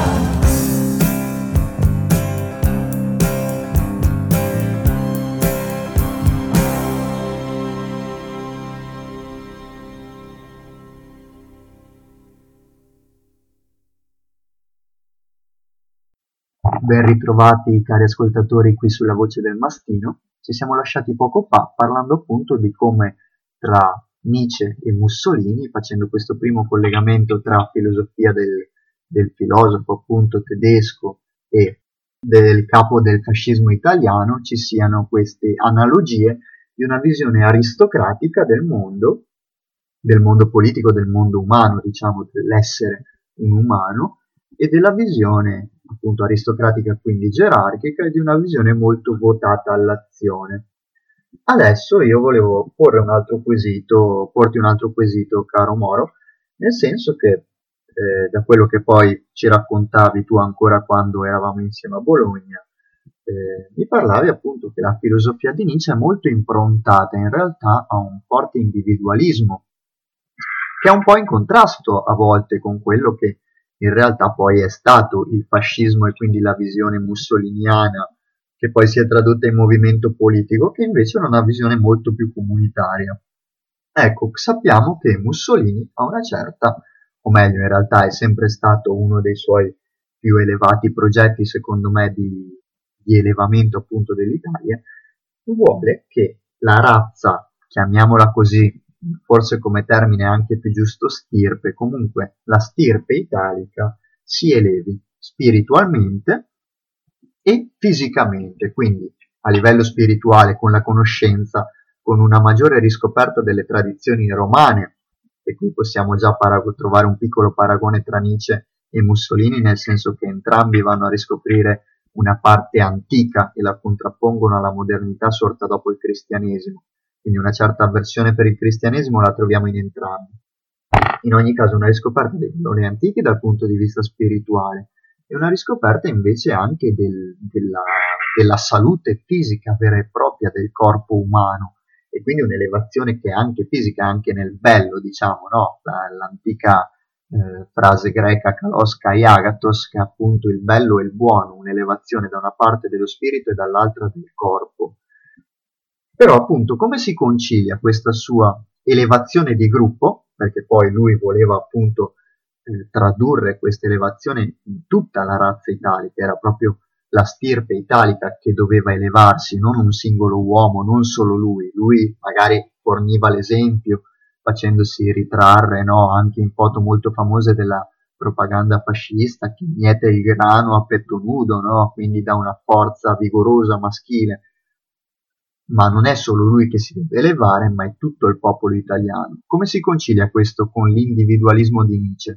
Ben ritrovati cari ascoltatori qui sulla Voce del Mastino. Ci siamo lasciati poco fa parlando appunto di come tra Nietzsche e Mussolini, facendo questo primo collegamento tra filosofia del filosofo appunto tedesco e del capo del fascismo italiano, ci siano queste analogie di una visione aristocratica del mondo politico, del mondo umano, diciamo, dell'essere un umano, e della visione appunto aristocratica, quindi gerarchica, e di una visione molto votata all'azione. Adesso io volevo porti un altro quesito, caro Moro, nel senso che da quello che poi ci raccontavi tu ancora quando eravamo insieme a Bologna, mi parlavi appunto che la filosofia di Nietzsche è molto improntata in realtà a un forte individualismo, che è un po' in contrasto a volte con quello che in realtà poi è stato il fascismo e quindi la visione mussoliniana, che poi si è tradotta in movimento politico, che invece era una visione molto più comunitaria. Ecco, sappiamo che Mussolini ha una certa, o meglio in realtà è sempre stato uno dei suoi più elevati progetti, secondo me, di elevamento appunto dell'Italia, vuole che la razza, chiamiamola così, forse come termine anche più giusto stirpe, comunque la stirpe italica si elevi spiritualmente e fisicamente, quindi a livello spirituale con la conoscenza, con una maggiore riscoperta delle tradizioni romane, e qui possiamo già trovare un piccolo paragone tra Nietzsche e Mussolini, nel senso che entrambi vanno a riscoprire una parte antica e la contrappongono alla modernità sorta dopo il cristianesimo, quindi una certa avversione per il cristianesimo la troviamo in entrambi. In ogni caso una riscoperta dei valori antichi dal punto di vista spirituale e una riscoperta invece anche della salute fisica vera e propria del corpo umano, e quindi un'elevazione che è anche fisica, anche nel bello, diciamo, no? L'antica frase greca kalos kai agathos, che è appunto il bello e il buono, un'elevazione da una parte dello spirito e dall'altra del corpo. Però appunto come si concilia questa sua elevazione di gruppo, perché poi lui voleva appunto tradurre questa elevazione in tutta la razza italica, era proprio la stirpe italica che doveva elevarsi, non un singolo uomo, non solo lui magari forniva l'esempio facendosi ritrarre, no, anche in foto molto famose della propaganda fascista, che miete il grano a petto nudo, no, quindi dà una forza vigorosa maschile, ma non è solo lui che si deve elevare, ma è tutto il popolo italiano. Come si concilia questo con l'individualismo di Nietzsche?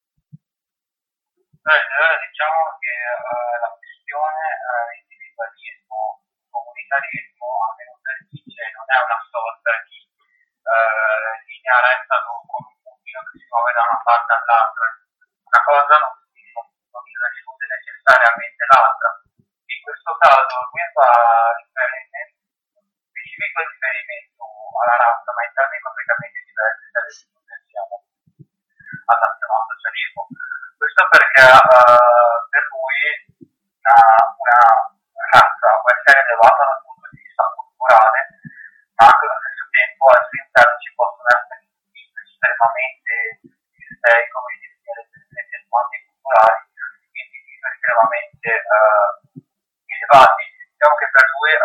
Diciamo che la questione individualismo, comunitarismo, almeno per Nietzsche, non è una sorta di linea retta come un pugno che si muove da una parte all'altra. Una cosa non esclude necessariamente l'altra. In questo caso lui fa specifico riferimento alla razza, ma in termini completamente diversi dalle che pensiamo al nazionalsocialismo. Questo perché per lui una razza può essere elevata dal punto di vista culturale, ma anche allo stesso tempo al suo interno ci possono essere individui estremamente esteri, come definire le modi culturali, individui estremamente elevati. Diciamo che per lui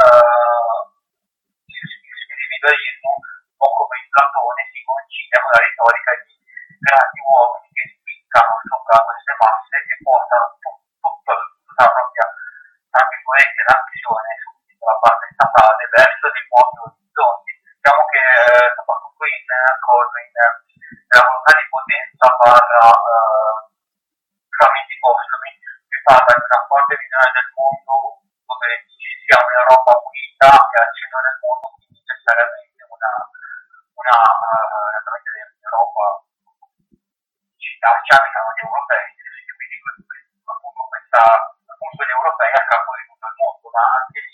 l'individualismo, un po' come in Platone, si concilia con la retorica di grandi uomini che spiccano sopra queste masse e portano tutta la propria, tra virgolette, l'azione sulla parte statale verso dei nuovi orizzonti. Diciamo che soprattutto nella volontà di potenza barra frammenti postumi si parla di una forte visione del mondo dove ci sia un'Europa unita e al centro del mondo, quindi necessariamente un'Europa chiamano gli europei, quindi appunto gli europei a capo di tutto il mondo, ma anche lì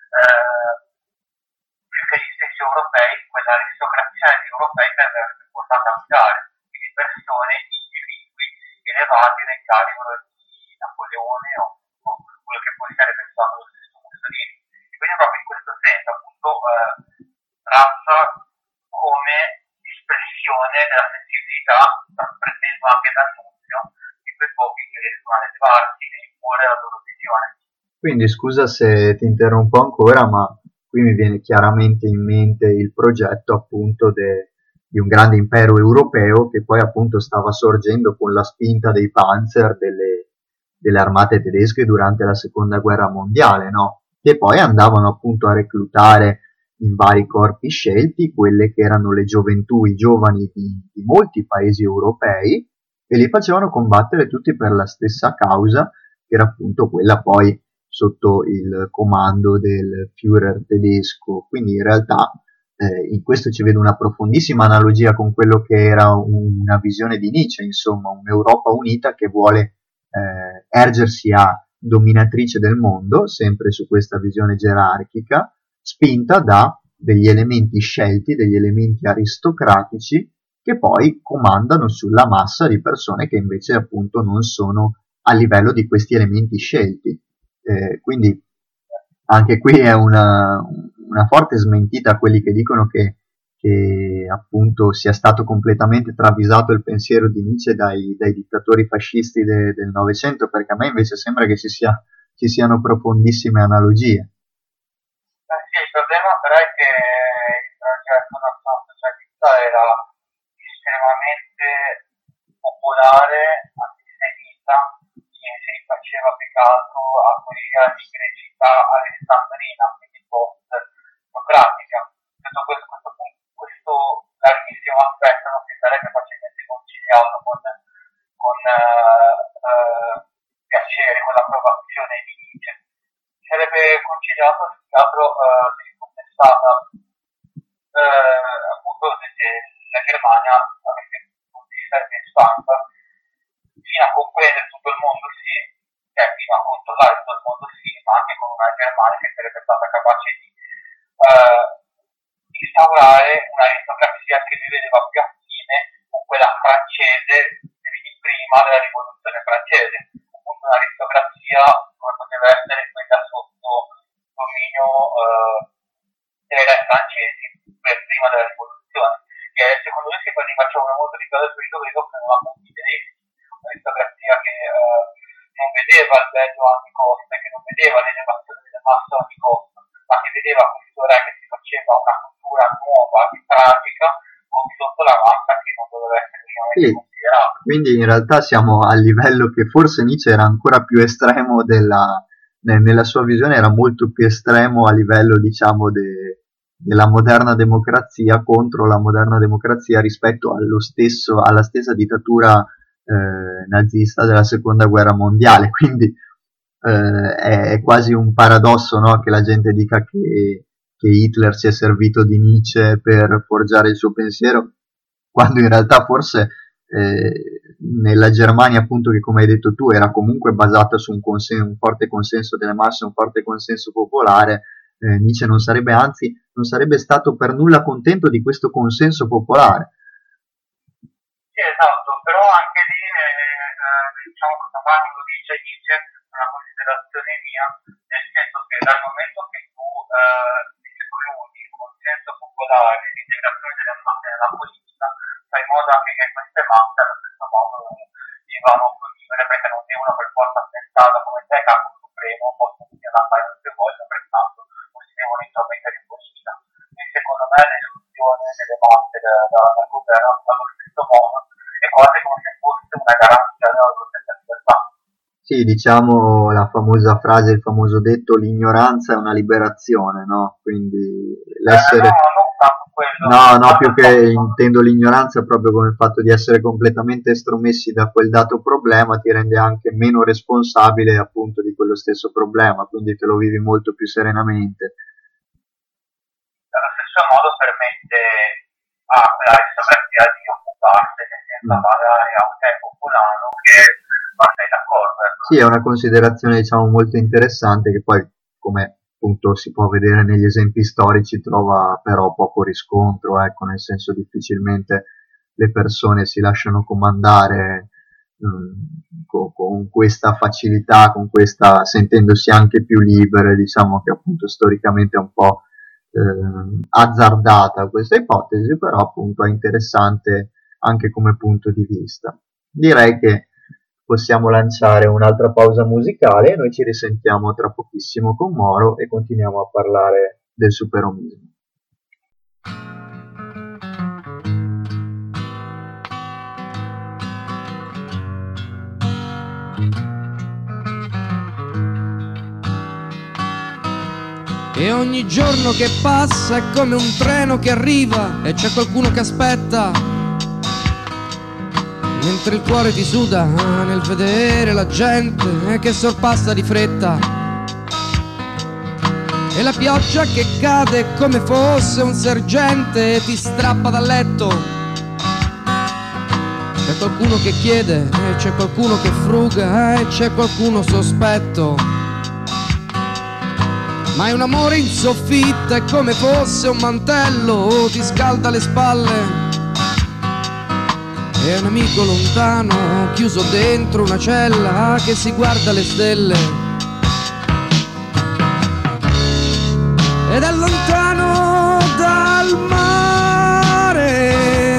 più che gli stessi europei, quella aristocrazia degli europei che aveva più portata a guidare, quindi persone, individui elevati nel calibro di Napoleone o quello che poi sarebbe stato lo stesso Mussolini. E quindi proprio in questo senso appunto razza come espressione della sensibilità, prendendo anche dal nunzio di quei pochi che riescono a elevarsi e imporre la loro visione. Quindi scusa se ti interrompo ancora, ma qui mi viene chiaramente in mente il progetto appunto di un grande impero europeo che poi appunto stava sorgendo con la spinta dei Panzer delle armate tedesche durante la seconda guerra mondiale, no? Che poi andavano appunto a reclutare in vari corpi scelti quelle che erano le gioventù, i giovani di molti paesi europei, e li facevano combattere tutti per la stessa causa, che era appunto quella poi sotto il comando del Führer tedesco. Quindi in realtà in questo ci vedo una profondissima analogia con quello che era una visione di Nietzsche, insomma un'Europa unita che vuole ergersi a dominatrice del mondo, sempre su questa visione gerarchica, spinta da degli elementi scelti, degli elementi aristocratici che poi comandano sulla massa di persone che invece appunto non sono a livello di questi elementi scelti. Quindi anche qui è una forte smentita a quelli che dicono che appunto sia stato completamente travisato il pensiero di Nietzsche dai dittatori fascisti del Novecento, perché a me invece sembra che ci siano profondissime analogie. Sì, il problema però è che il progetto nazionale socialista era estremamente popolare, antisemita, che si rifaceva più che altro a quella di grecità alessandrina, quindi post-socratica. Tutto questo larghissimo aspetto non si sarebbe facilmente conciliato con piacere, con l'approvazione di Nietzsche. Sarebbe conciliato se si fosse stata appunto se la Germania avesse essere espansa fino a comprendere tutto il mondo, sì, cioè fino a controllare tutto il mondo, sì, ma anche con una Germania che sarebbe stata capace di instaurare un'aristocrazia che si vedeva più affine con quella francese prima della rivoluzione francese, appunto un'aristocrazia come poteva essere quella sotto dominio dei re francesi prima della rivoluzione, che secondo me si rifaceva molto di cose sul dovevo che non ha molti tedeschi, un'aristocrazia che non vedeva il bello a ogni costo, che non vedeva l'elevazione delle masse a ogni costo, ma che vedeva questo re che si faceva una cultura nuova e pratica sotto la massa che non doveva essere minimamente considerata. Quindi in realtà siamo a livello che forse Nietzsche era ancora più estremo nella sua visione, era molto più estremo a livello diciamo della moderna democrazia contro la moderna democrazia rispetto alla stessa dittatura nazista della seconda guerra mondiale. Quindi è quasi un paradosso, no? Che la gente dica che Hitler si è servito di Nietzsche per forgiare il suo pensiero, quando in realtà forse nella Germania, appunto, che come hai detto tu era comunque basata su un forte consenso delle masse, un forte consenso popolare, Nietzsche non sarebbe stato per nulla contento di questo consenso popolare. Sì, esatto, però anche lì diciamo che quando dice Nietzsche una considerazione mia, nel senso che dal momento che tu escludi il consenso popolare, l'integrazione delle masse nella politica, fai in modo anche che queste masse allo stesso modo vivano convivere, perché non devono per forza pensare come te capo supremo, possono dire fare quello che vogliono, pertanto non si devono intromettere in politica. Quindi secondo me l'esclusione delle masse dal governo allo stesso modo è quasi come se fosse una garanzia della loro stessa libertà. Sì, diciamo la famosa frase, il famoso detto, l'ignoranza è una liberazione, no? Quindi l'essere... non tanto quello. No, più che intendo l'ignoranza proprio come il fatto di essere completamente estromessi da quel dato problema ti rende anche meno responsabile appunto di quello stesso problema, quindi te lo vivi molto più serenamente. Allo stesso modo permette a quell'aristocrazia di occuparsene senza pagare a un tempo popolano che sei d'accordo. Sì, è una considerazione diciamo molto interessante che poi, come appunto si può vedere negli esempi storici, trova però poco riscontro, ecco, nel senso difficilmente le persone si lasciano comandare con questa facilità, sentendosi anche più libere, diciamo che appunto storicamente è un po' azzardata questa ipotesi, però appunto è interessante anche come punto di vista. Direi che possiamo lanciare un'altra pausa musicale e noi ci risentiamo tra pochissimo con Moro e continuiamo a parlare del superomismo. E ogni giorno che passa è come un treno che arriva e c'è qualcuno che aspetta, mentre il cuore ti suda nel vedere la gente che sorpassa di fretta. E la pioggia che cade come fosse un sergente ti strappa dal letto. C'è qualcuno che chiede, c'è qualcuno che fruga, c'è qualcuno sospetto. Ma è un amore in soffitta, è come fosse un mantello, ti scalda le spalle. È un amico lontano, chiuso dentro una cella, che si guarda le stelle. Ed è lontano dal mare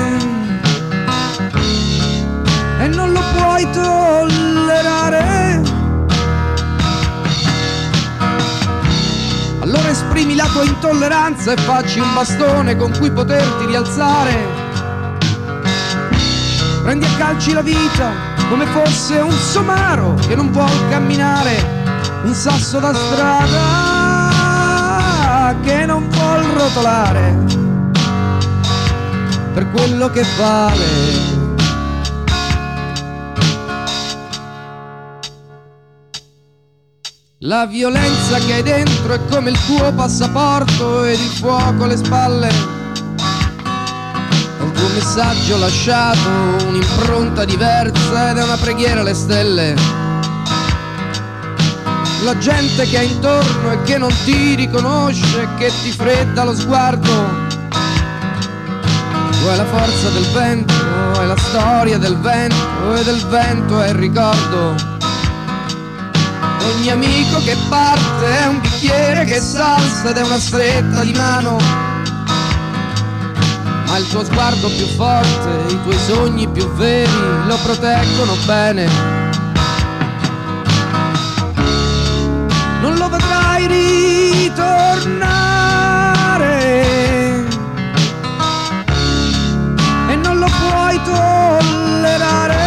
e non lo puoi tollerare. Allora esprimi la tua intolleranza e facci un bastone con cui poterti rialzare. Prendi a calci la vita come fosse un somaro che non vuol camminare, un sasso da strada che non vuol rotolare per quello che vale. La violenza che hai dentro è come il tuo passaporto ed il fuoco alle spalle. È il tuo messaggio lasciato, un'impronta diversa ed è una preghiera alle stelle. La gente che è intorno e che non ti riconosce, che ti fredda lo sguardo. Tu hai la forza del vento, hai la storia del vento e del vento è il ricordo. Ogni amico che parte è un bicchiere che s'alza ed è una stretta di mano. Ma il tuo sguardo più forte, i tuoi sogni più veri lo proteggono bene. Non lo vedrai ritornare e non lo puoi tollerare.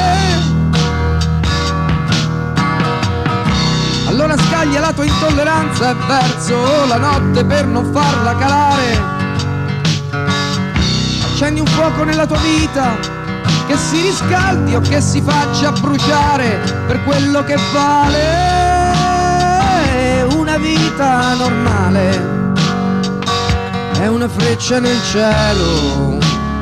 Allora scaglia la tua intolleranza e verso la notte per non farla calare. Accendi un fuoco nella tua vita che si riscaldi o che si faccia bruciare per quello che vale. Una vita normale è una freccia nel cielo.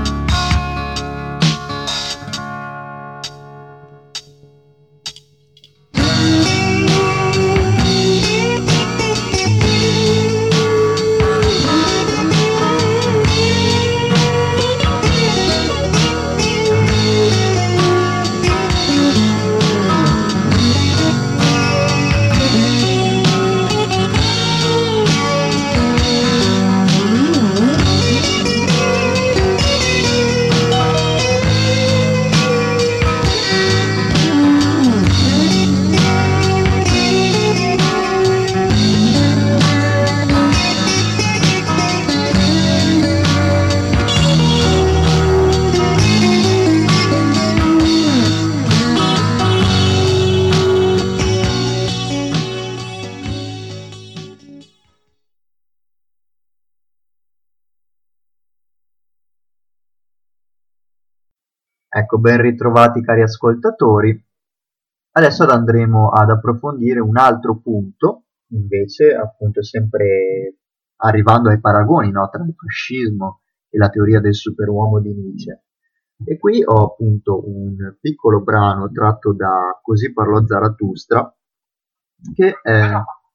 Ecco, ben ritrovati cari ascoltatori. Adesso andremo ad approfondire un altro punto, invece, appunto sempre arrivando ai paragoni, no, tra il fascismo e la teoria del superuomo di Nietzsche. E qui ho appunto un piccolo brano tratto da Così parlò Zarathustra, che è...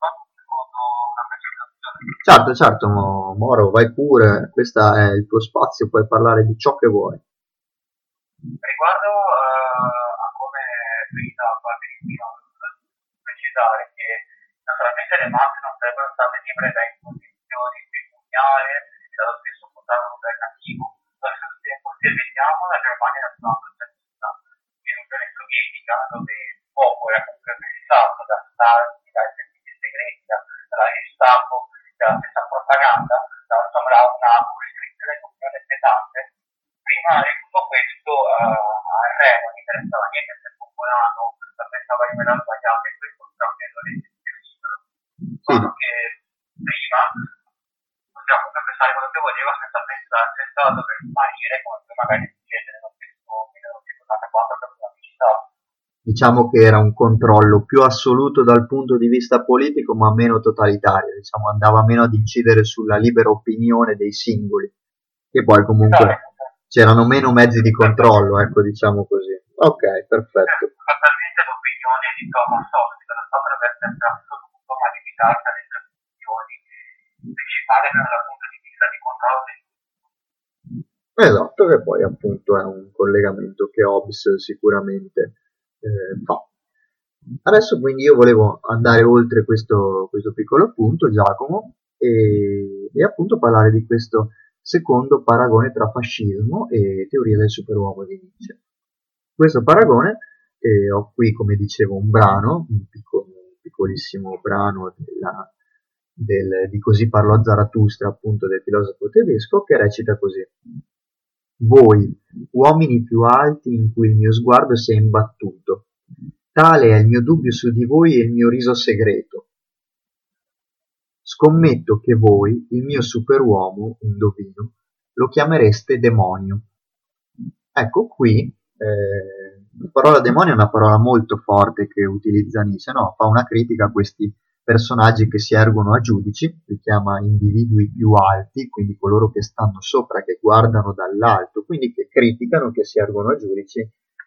Certo, Moro, vai pure, questo è il tuo spazio, puoi parlare di ciò che vuoi. Riguardo a come prima parli di precisare che naturalmente le masse non sarebbero state libere da imposizioni patrimoniali e dallo stesso potere governativo. Allo stesso tempo, se vediamo la Germania nazionalsocialista in Unione Sovietica, dove il popolo era comunque pensato da Stalin, dai servizi segreti, dalla Gestapo, dalla stessa propaganda, insomma una costrizione d'opinione pesante. Prima di tutto questo al re non interessava niente se il popolano pensava di aver sbagliato e questo capendo le decisioni. Solo che prima possiamo comunque pensare quello che voleva senza dover sparire come magari succede nello stesso 1984 per la città. Diciamo che era un controllo più assoluto dal punto di vista politico ma meno totalitario, diciamo andava meno ad incidere sulla libera opinione dei singoli, che poi comunque c'erano meno mezzi di controllo, ecco, diciamo così. Ok, perfetto. Fatalmente l'opinione di Thomas Hobbes non sta per aver sempre assoluto, ma limitata alle posizioni principali dal punto di vista di controllo. Esatto, che poi appunto è un collegamento che Hobbes sicuramente fa. Adesso quindi io volevo andare oltre questo piccolo punto, Giacomo, e appunto parlare di questo secondo paragone tra fascismo e teoria del superuomo di Nietzsche. Questo paragone, ho qui come dicevo un brano, un piccolissimo brano di Così parlò Zarathustra, appunto del filosofo tedesco, che recita così: voi, uomini più alti in cui il mio sguardo si è imbattuto, tale è il mio dubbio su di voi e il mio riso segreto. Scommetto che voi, il mio superuomo, indovino, lo chiamereste demonio. Ecco qui, la parola demonio è una parola molto forte che utilizza Nietzsche, no? Fa una critica a questi personaggi che si ergono a giudici, li chiama individui più alti, quindi coloro che stanno sopra, che guardano dall'alto, quindi che criticano, che si ergono a giudici,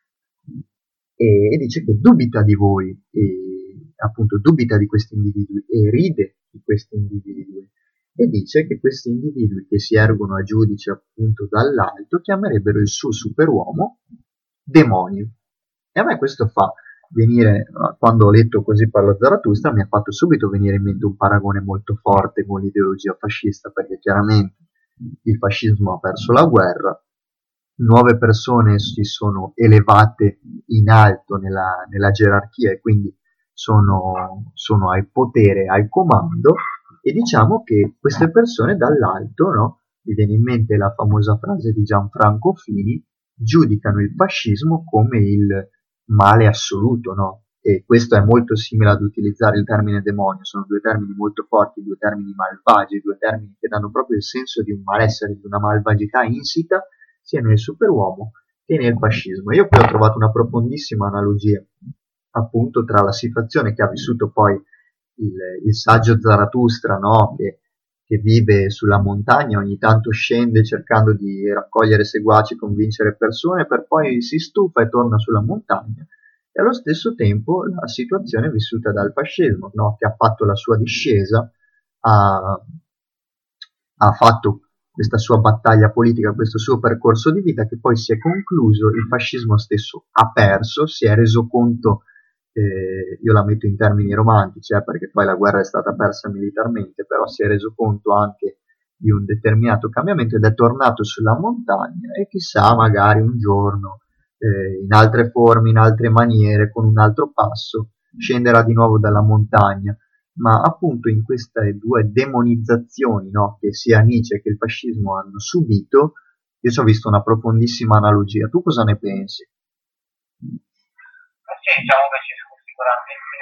e dice che dubita di voi, e appunto dubita di questi individui e ride di questi individui, e dice che questi individui che si ergono a giudice appunto dall'alto chiamerebbero il suo superuomo demonio. E a me questo fa venire, quando ho letto Così parlò Zarathustra, mi ha fatto subito venire in mente un paragone molto forte con l'ideologia fascista, perché chiaramente il fascismo ha perso la guerra, nuove persone si sono elevate in alto nella gerarchia e quindi sono al potere, al comando, e diciamo che queste persone dall'alto, no? Mi viene in mente la famosa frase di Gianfranco Fini, giudicano il fascismo come il male assoluto, no? E questo è molto simile ad utilizzare il termine demonio, sono due termini molto forti, due termini malvagi, due termini che danno proprio il senso di un malessere, di una malvagità insita, sia nel superuomo che nel fascismo. Io qui ho trovato una profondissima analogia appunto tra la situazione che ha vissuto poi il saggio Zarathustra, no? che vive sulla montagna, ogni tanto scende cercando di raccogliere seguaci, convincere persone, per poi si stufa e torna sulla montagna, e allo stesso tempo la situazione vissuta dal fascismo, no? Che ha fatto la sua discesa, ha fatto questa sua battaglia politica, questo suo percorso di vita che poi si è concluso, il fascismo stesso ha perso, si è reso conto, io la metto in termini romantici, perché poi la guerra è stata persa militarmente, però si è reso conto anche di un determinato cambiamento ed è tornato sulla montagna, e chissà, magari un giorno, in altre forme, in altre maniere, con un altro passo, scenderà di nuovo dalla montagna. Ma appunto in queste due demonizzazioni, no, che sia Nietzsche che il fascismo hanno subito, io ci ho visto una profondissima analogia. Tu cosa ne pensi? Sì, diciamo che ci sono sicuramente,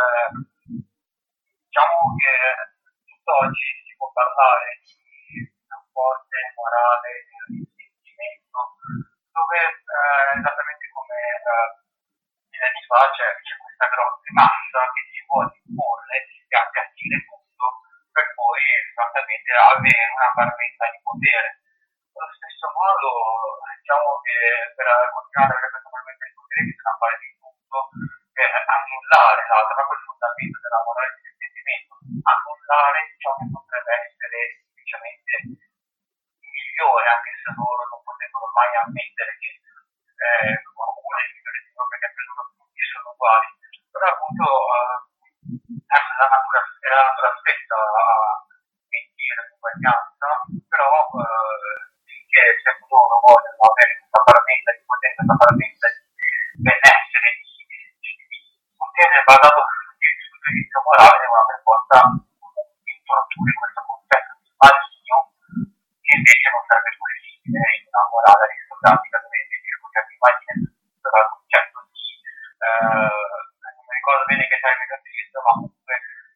diciamo che tutt'oggi si può parlare di una forte morale, di risentimento, dove esattamente come anni fa c'è questa grossa massa che si vuole imporre e appiattire tutto per poi esattamente avere una parvenza di potere. Allo stesso modo, diciamo che per continuare a avere questa parvenza di potere bisogna fare di tutto per annullare l'altro, proprio il fondamento della morale di sentimento, annullare ciò che potrebbe essere semplicemente migliore, anche se loro non potrebbero mai ammettere che qualcuno è migliore di loro, perché per loro tutti sono uguali. Però appunto è la natura stessa a mentire l'uguaglianza, però finché se loro vogliono avere questa parvenza di potere, questa parvenza di benessere, di potere basato sul giudizio morale, devono per forza introdurre questo concetto di maligno, che invece non serve così in una morale aristocratica, dove invece il concetto di maligno sarà il concetto di non mi ricordo bene che termine utilizzo, ma comunque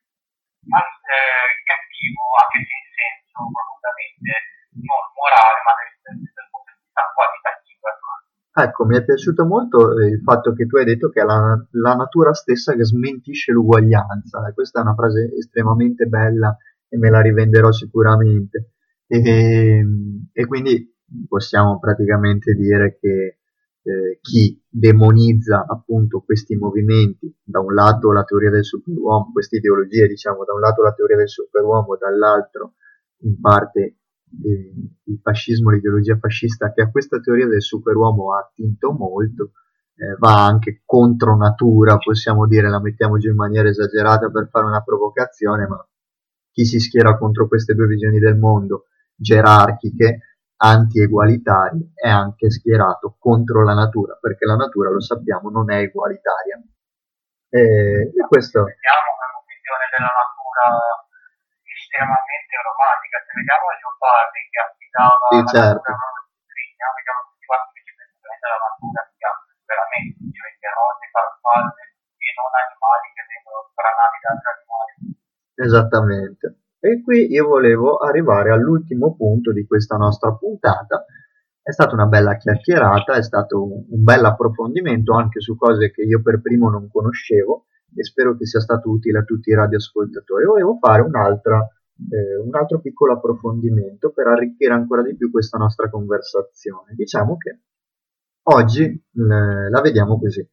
cattivo, anche se in senso profondamente non morale, ma dal punto di vista qualitativo. Ecco, mi è piaciuto molto il fatto che tu hai detto che è la natura stessa che smentisce l'uguaglianza, e questa è una frase estremamente bella e me la rivenderò sicuramente, e quindi possiamo praticamente dire che chi demonizza appunto questi movimenti, da un lato la teoria del superuomo, queste ideologie diciamo, da un lato la teoria del superuomo, dall'altro in parte il fascismo, l'ideologia fascista che a questa teoria del superuomo ha attinto molto, va anche contro natura, possiamo dire, la mettiamo giù in maniera esagerata per fare una provocazione, ma chi si schiera contro queste due visioni del mondo gerarchiche, anti-egualitarie, è anche schierato contro la natura, perché la natura, lo sappiamo, non è egualitaria. E questo... Vediamo una visione della natura estremamente romantica. Se vediamo gli leopardi che affidava sì, certo. la natura trigna, vediamo tutti quanti che semplicemente la natura sia veramente, cioè rose, farfalle e non animali che vengono sbranati da altri animali. Esattamente. E qui io volevo arrivare all'ultimo punto di questa nostra puntata. È stata una bella chiacchierata, è stato un bel approfondimento anche su cose che io per primo non conoscevo e spero che sia stato utile a tutti i radioascoltatori. Volevo fare un altro piccolo approfondimento per arricchire ancora di più questa nostra conversazione. Diciamo che oggi la vediamo così.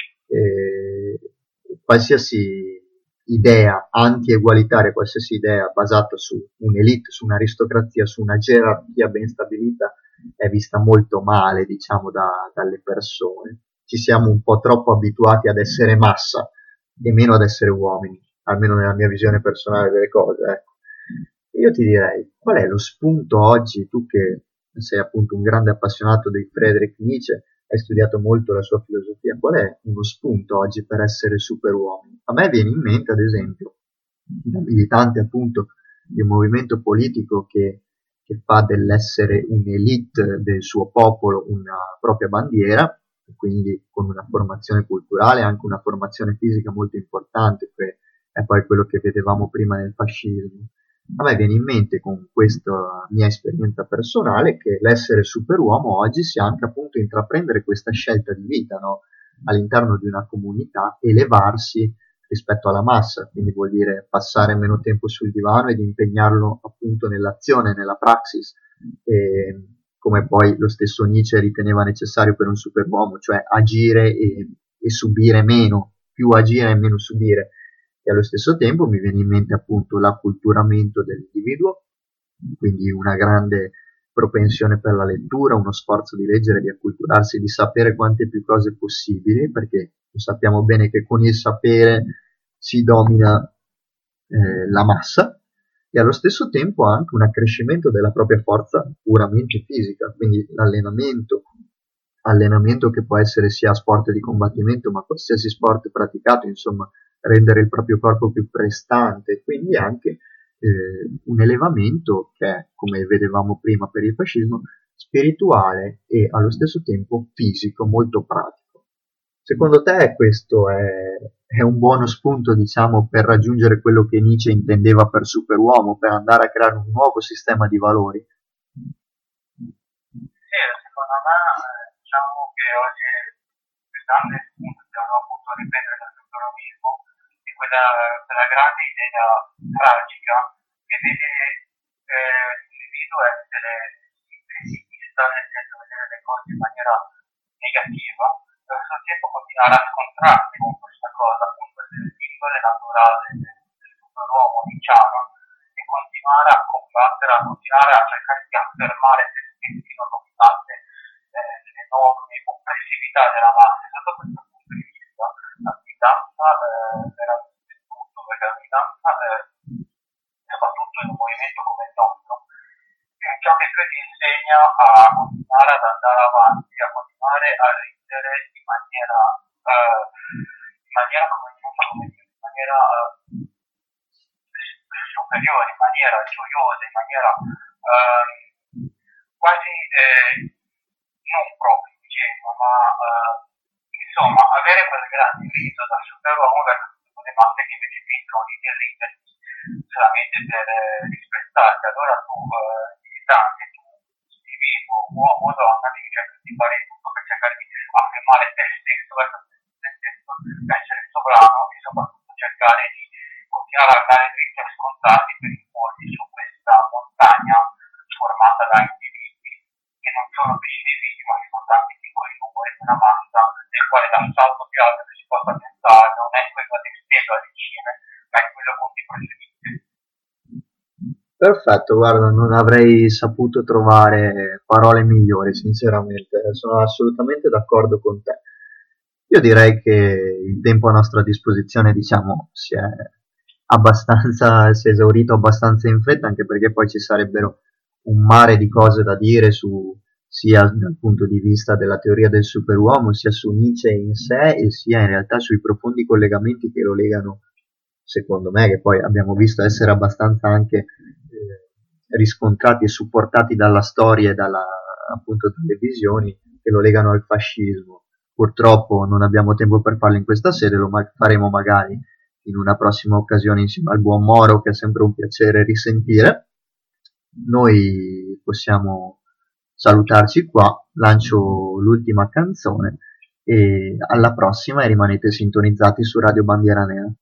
Qualsiasi idea anti-egualitaria, qualsiasi idea basata su un'elite, su un'aristocrazia, su una gerarchia ben stabilita è vista molto male, diciamo, dalle persone. Ci siamo un po' troppo abituati ad essere massa e meno ad essere uomini, almeno nella mia visione personale delle cose, ecco. Io ti direi, qual è lo spunto oggi, tu che sei appunto un grande appassionato di Friedrich Nietzsche, hai studiato molto la sua filosofia, qual è uno spunto oggi per essere superuomini? A me viene in mente, ad esempio, da militante appunto di un movimento politico che fa dell'essere un'elite del suo popolo una propria bandiera, quindi con una formazione culturale, anche una formazione fisica molto importante, che è poi quello che vedevamo prima nel fascismo. A me viene in mente, con questa mia esperienza personale, che l'essere superuomo oggi sia anche appunto intraprendere questa scelta di vita, no? All'interno di una comunità, elevarsi rispetto alla massa, quindi vuol dire passare meno tempo sul divano ed impegnarlo appunto nell'azione, nella praxis, come poi lo stesso Nietzsche riteneva necessario per un superuomo, cioè agire e subire meno, più agire e meno subire. E allo stesso tempo mi viene in mente appunto l'acculturamento dell'individuo, quindi una grande propensione per la lettura, uno sforzo di leggere, di acculturarsi, di sapere quante più cose possibili, perché lo sappiamo bene che con il sapere si domina la massa, e allo stesso tempo anche un accrescimento della propria forza puramente fisica, quindi allenamento che può essere sia sport di combattimento, ma qualsiasi sport praticato, insomma, rendere il proprio corpo più prestante, quindi anche un elevamento che è, come vedevamo prima per il fascismo, spirituale e allo stesso tempo fisico, molto pratico. Secondo te questo è un buono spunto, diciamo, per raggiungere quello che Nietzsche intendeva per superuomo, per andare a creare un nuovo sistema di valori? Sì, secondo me, diciamo che oggi quest'anno spunto dobbiamo appunto riprendere dal superuomismo e quella grande idea tragica che vede l'individuo essere pessimista, nel senso vedere le cose in maniera negativa, allo stesso tempo continuare a scontrarsi con questa cosa, appunto l'indole naturale del superuomo nicciano, e continuare a combattere, a continuare a cercare di affermare se stessi nonostante l'enorme oppressività della massa. Sotto questo punto di vista la militanza veramente tutto, perché la militanza soprattutto in un movimento come il nostro è ciò che poi ti insegna a continuare ad andare avanti, a continuare a ridere in maniera superiore, in maniera gioiosa, in maniera quasi non proprio ingenua, ma insomma avere quel grande riso da superuomo verso tutte le masse che invece mettono lì per ridersi solamente per rispettarti. Allora tu, militante, tu individuo, uomo o donna, devi cercare di fare tutto per cercare di affermare te stesso verso te stesso, essere sovrano e soprattutto cercare di continuare a dare dritti e scontati per importi su questa montagna formata da individui che non sono più individui, ma che sono tanti piccoli il rumore di una massa, nel quale l'assalto più alto che si possa pensare non è quello esteso alle cime, ma è quello con i procedimenti. Perfetto, guarda, non avrei saputo trovare parole migliori, sinceramente, sono assolutamente d'accordo con te. Io direi che il tempo a nostra disposizione, diciamo, si è esaurito abbastanza in fretta, anche perché poi ci sarebbero un mare di cose da dire sia dal punto di vista della teoria del superuomo, sia su Nietzsche in sé, e sia in realtà sui profondi collegamenti che lo legano, secondo me, che poi abbiamo visto essere abbastanza anche riscontrati e supportati dalla storia e appunto dalle visioni, che lo legano al fascismo. Purtroppo non abbiamo tempo per farlo in questa sede, lo faremo magari in una prossima occasione insieme al buon Moro, che è sempre un piacere risentire. Noi possiamo salutarci qua, lancio l'ultima canzone e alla prossima, e rimanete sintonizzati su Radio Bandiera Nera.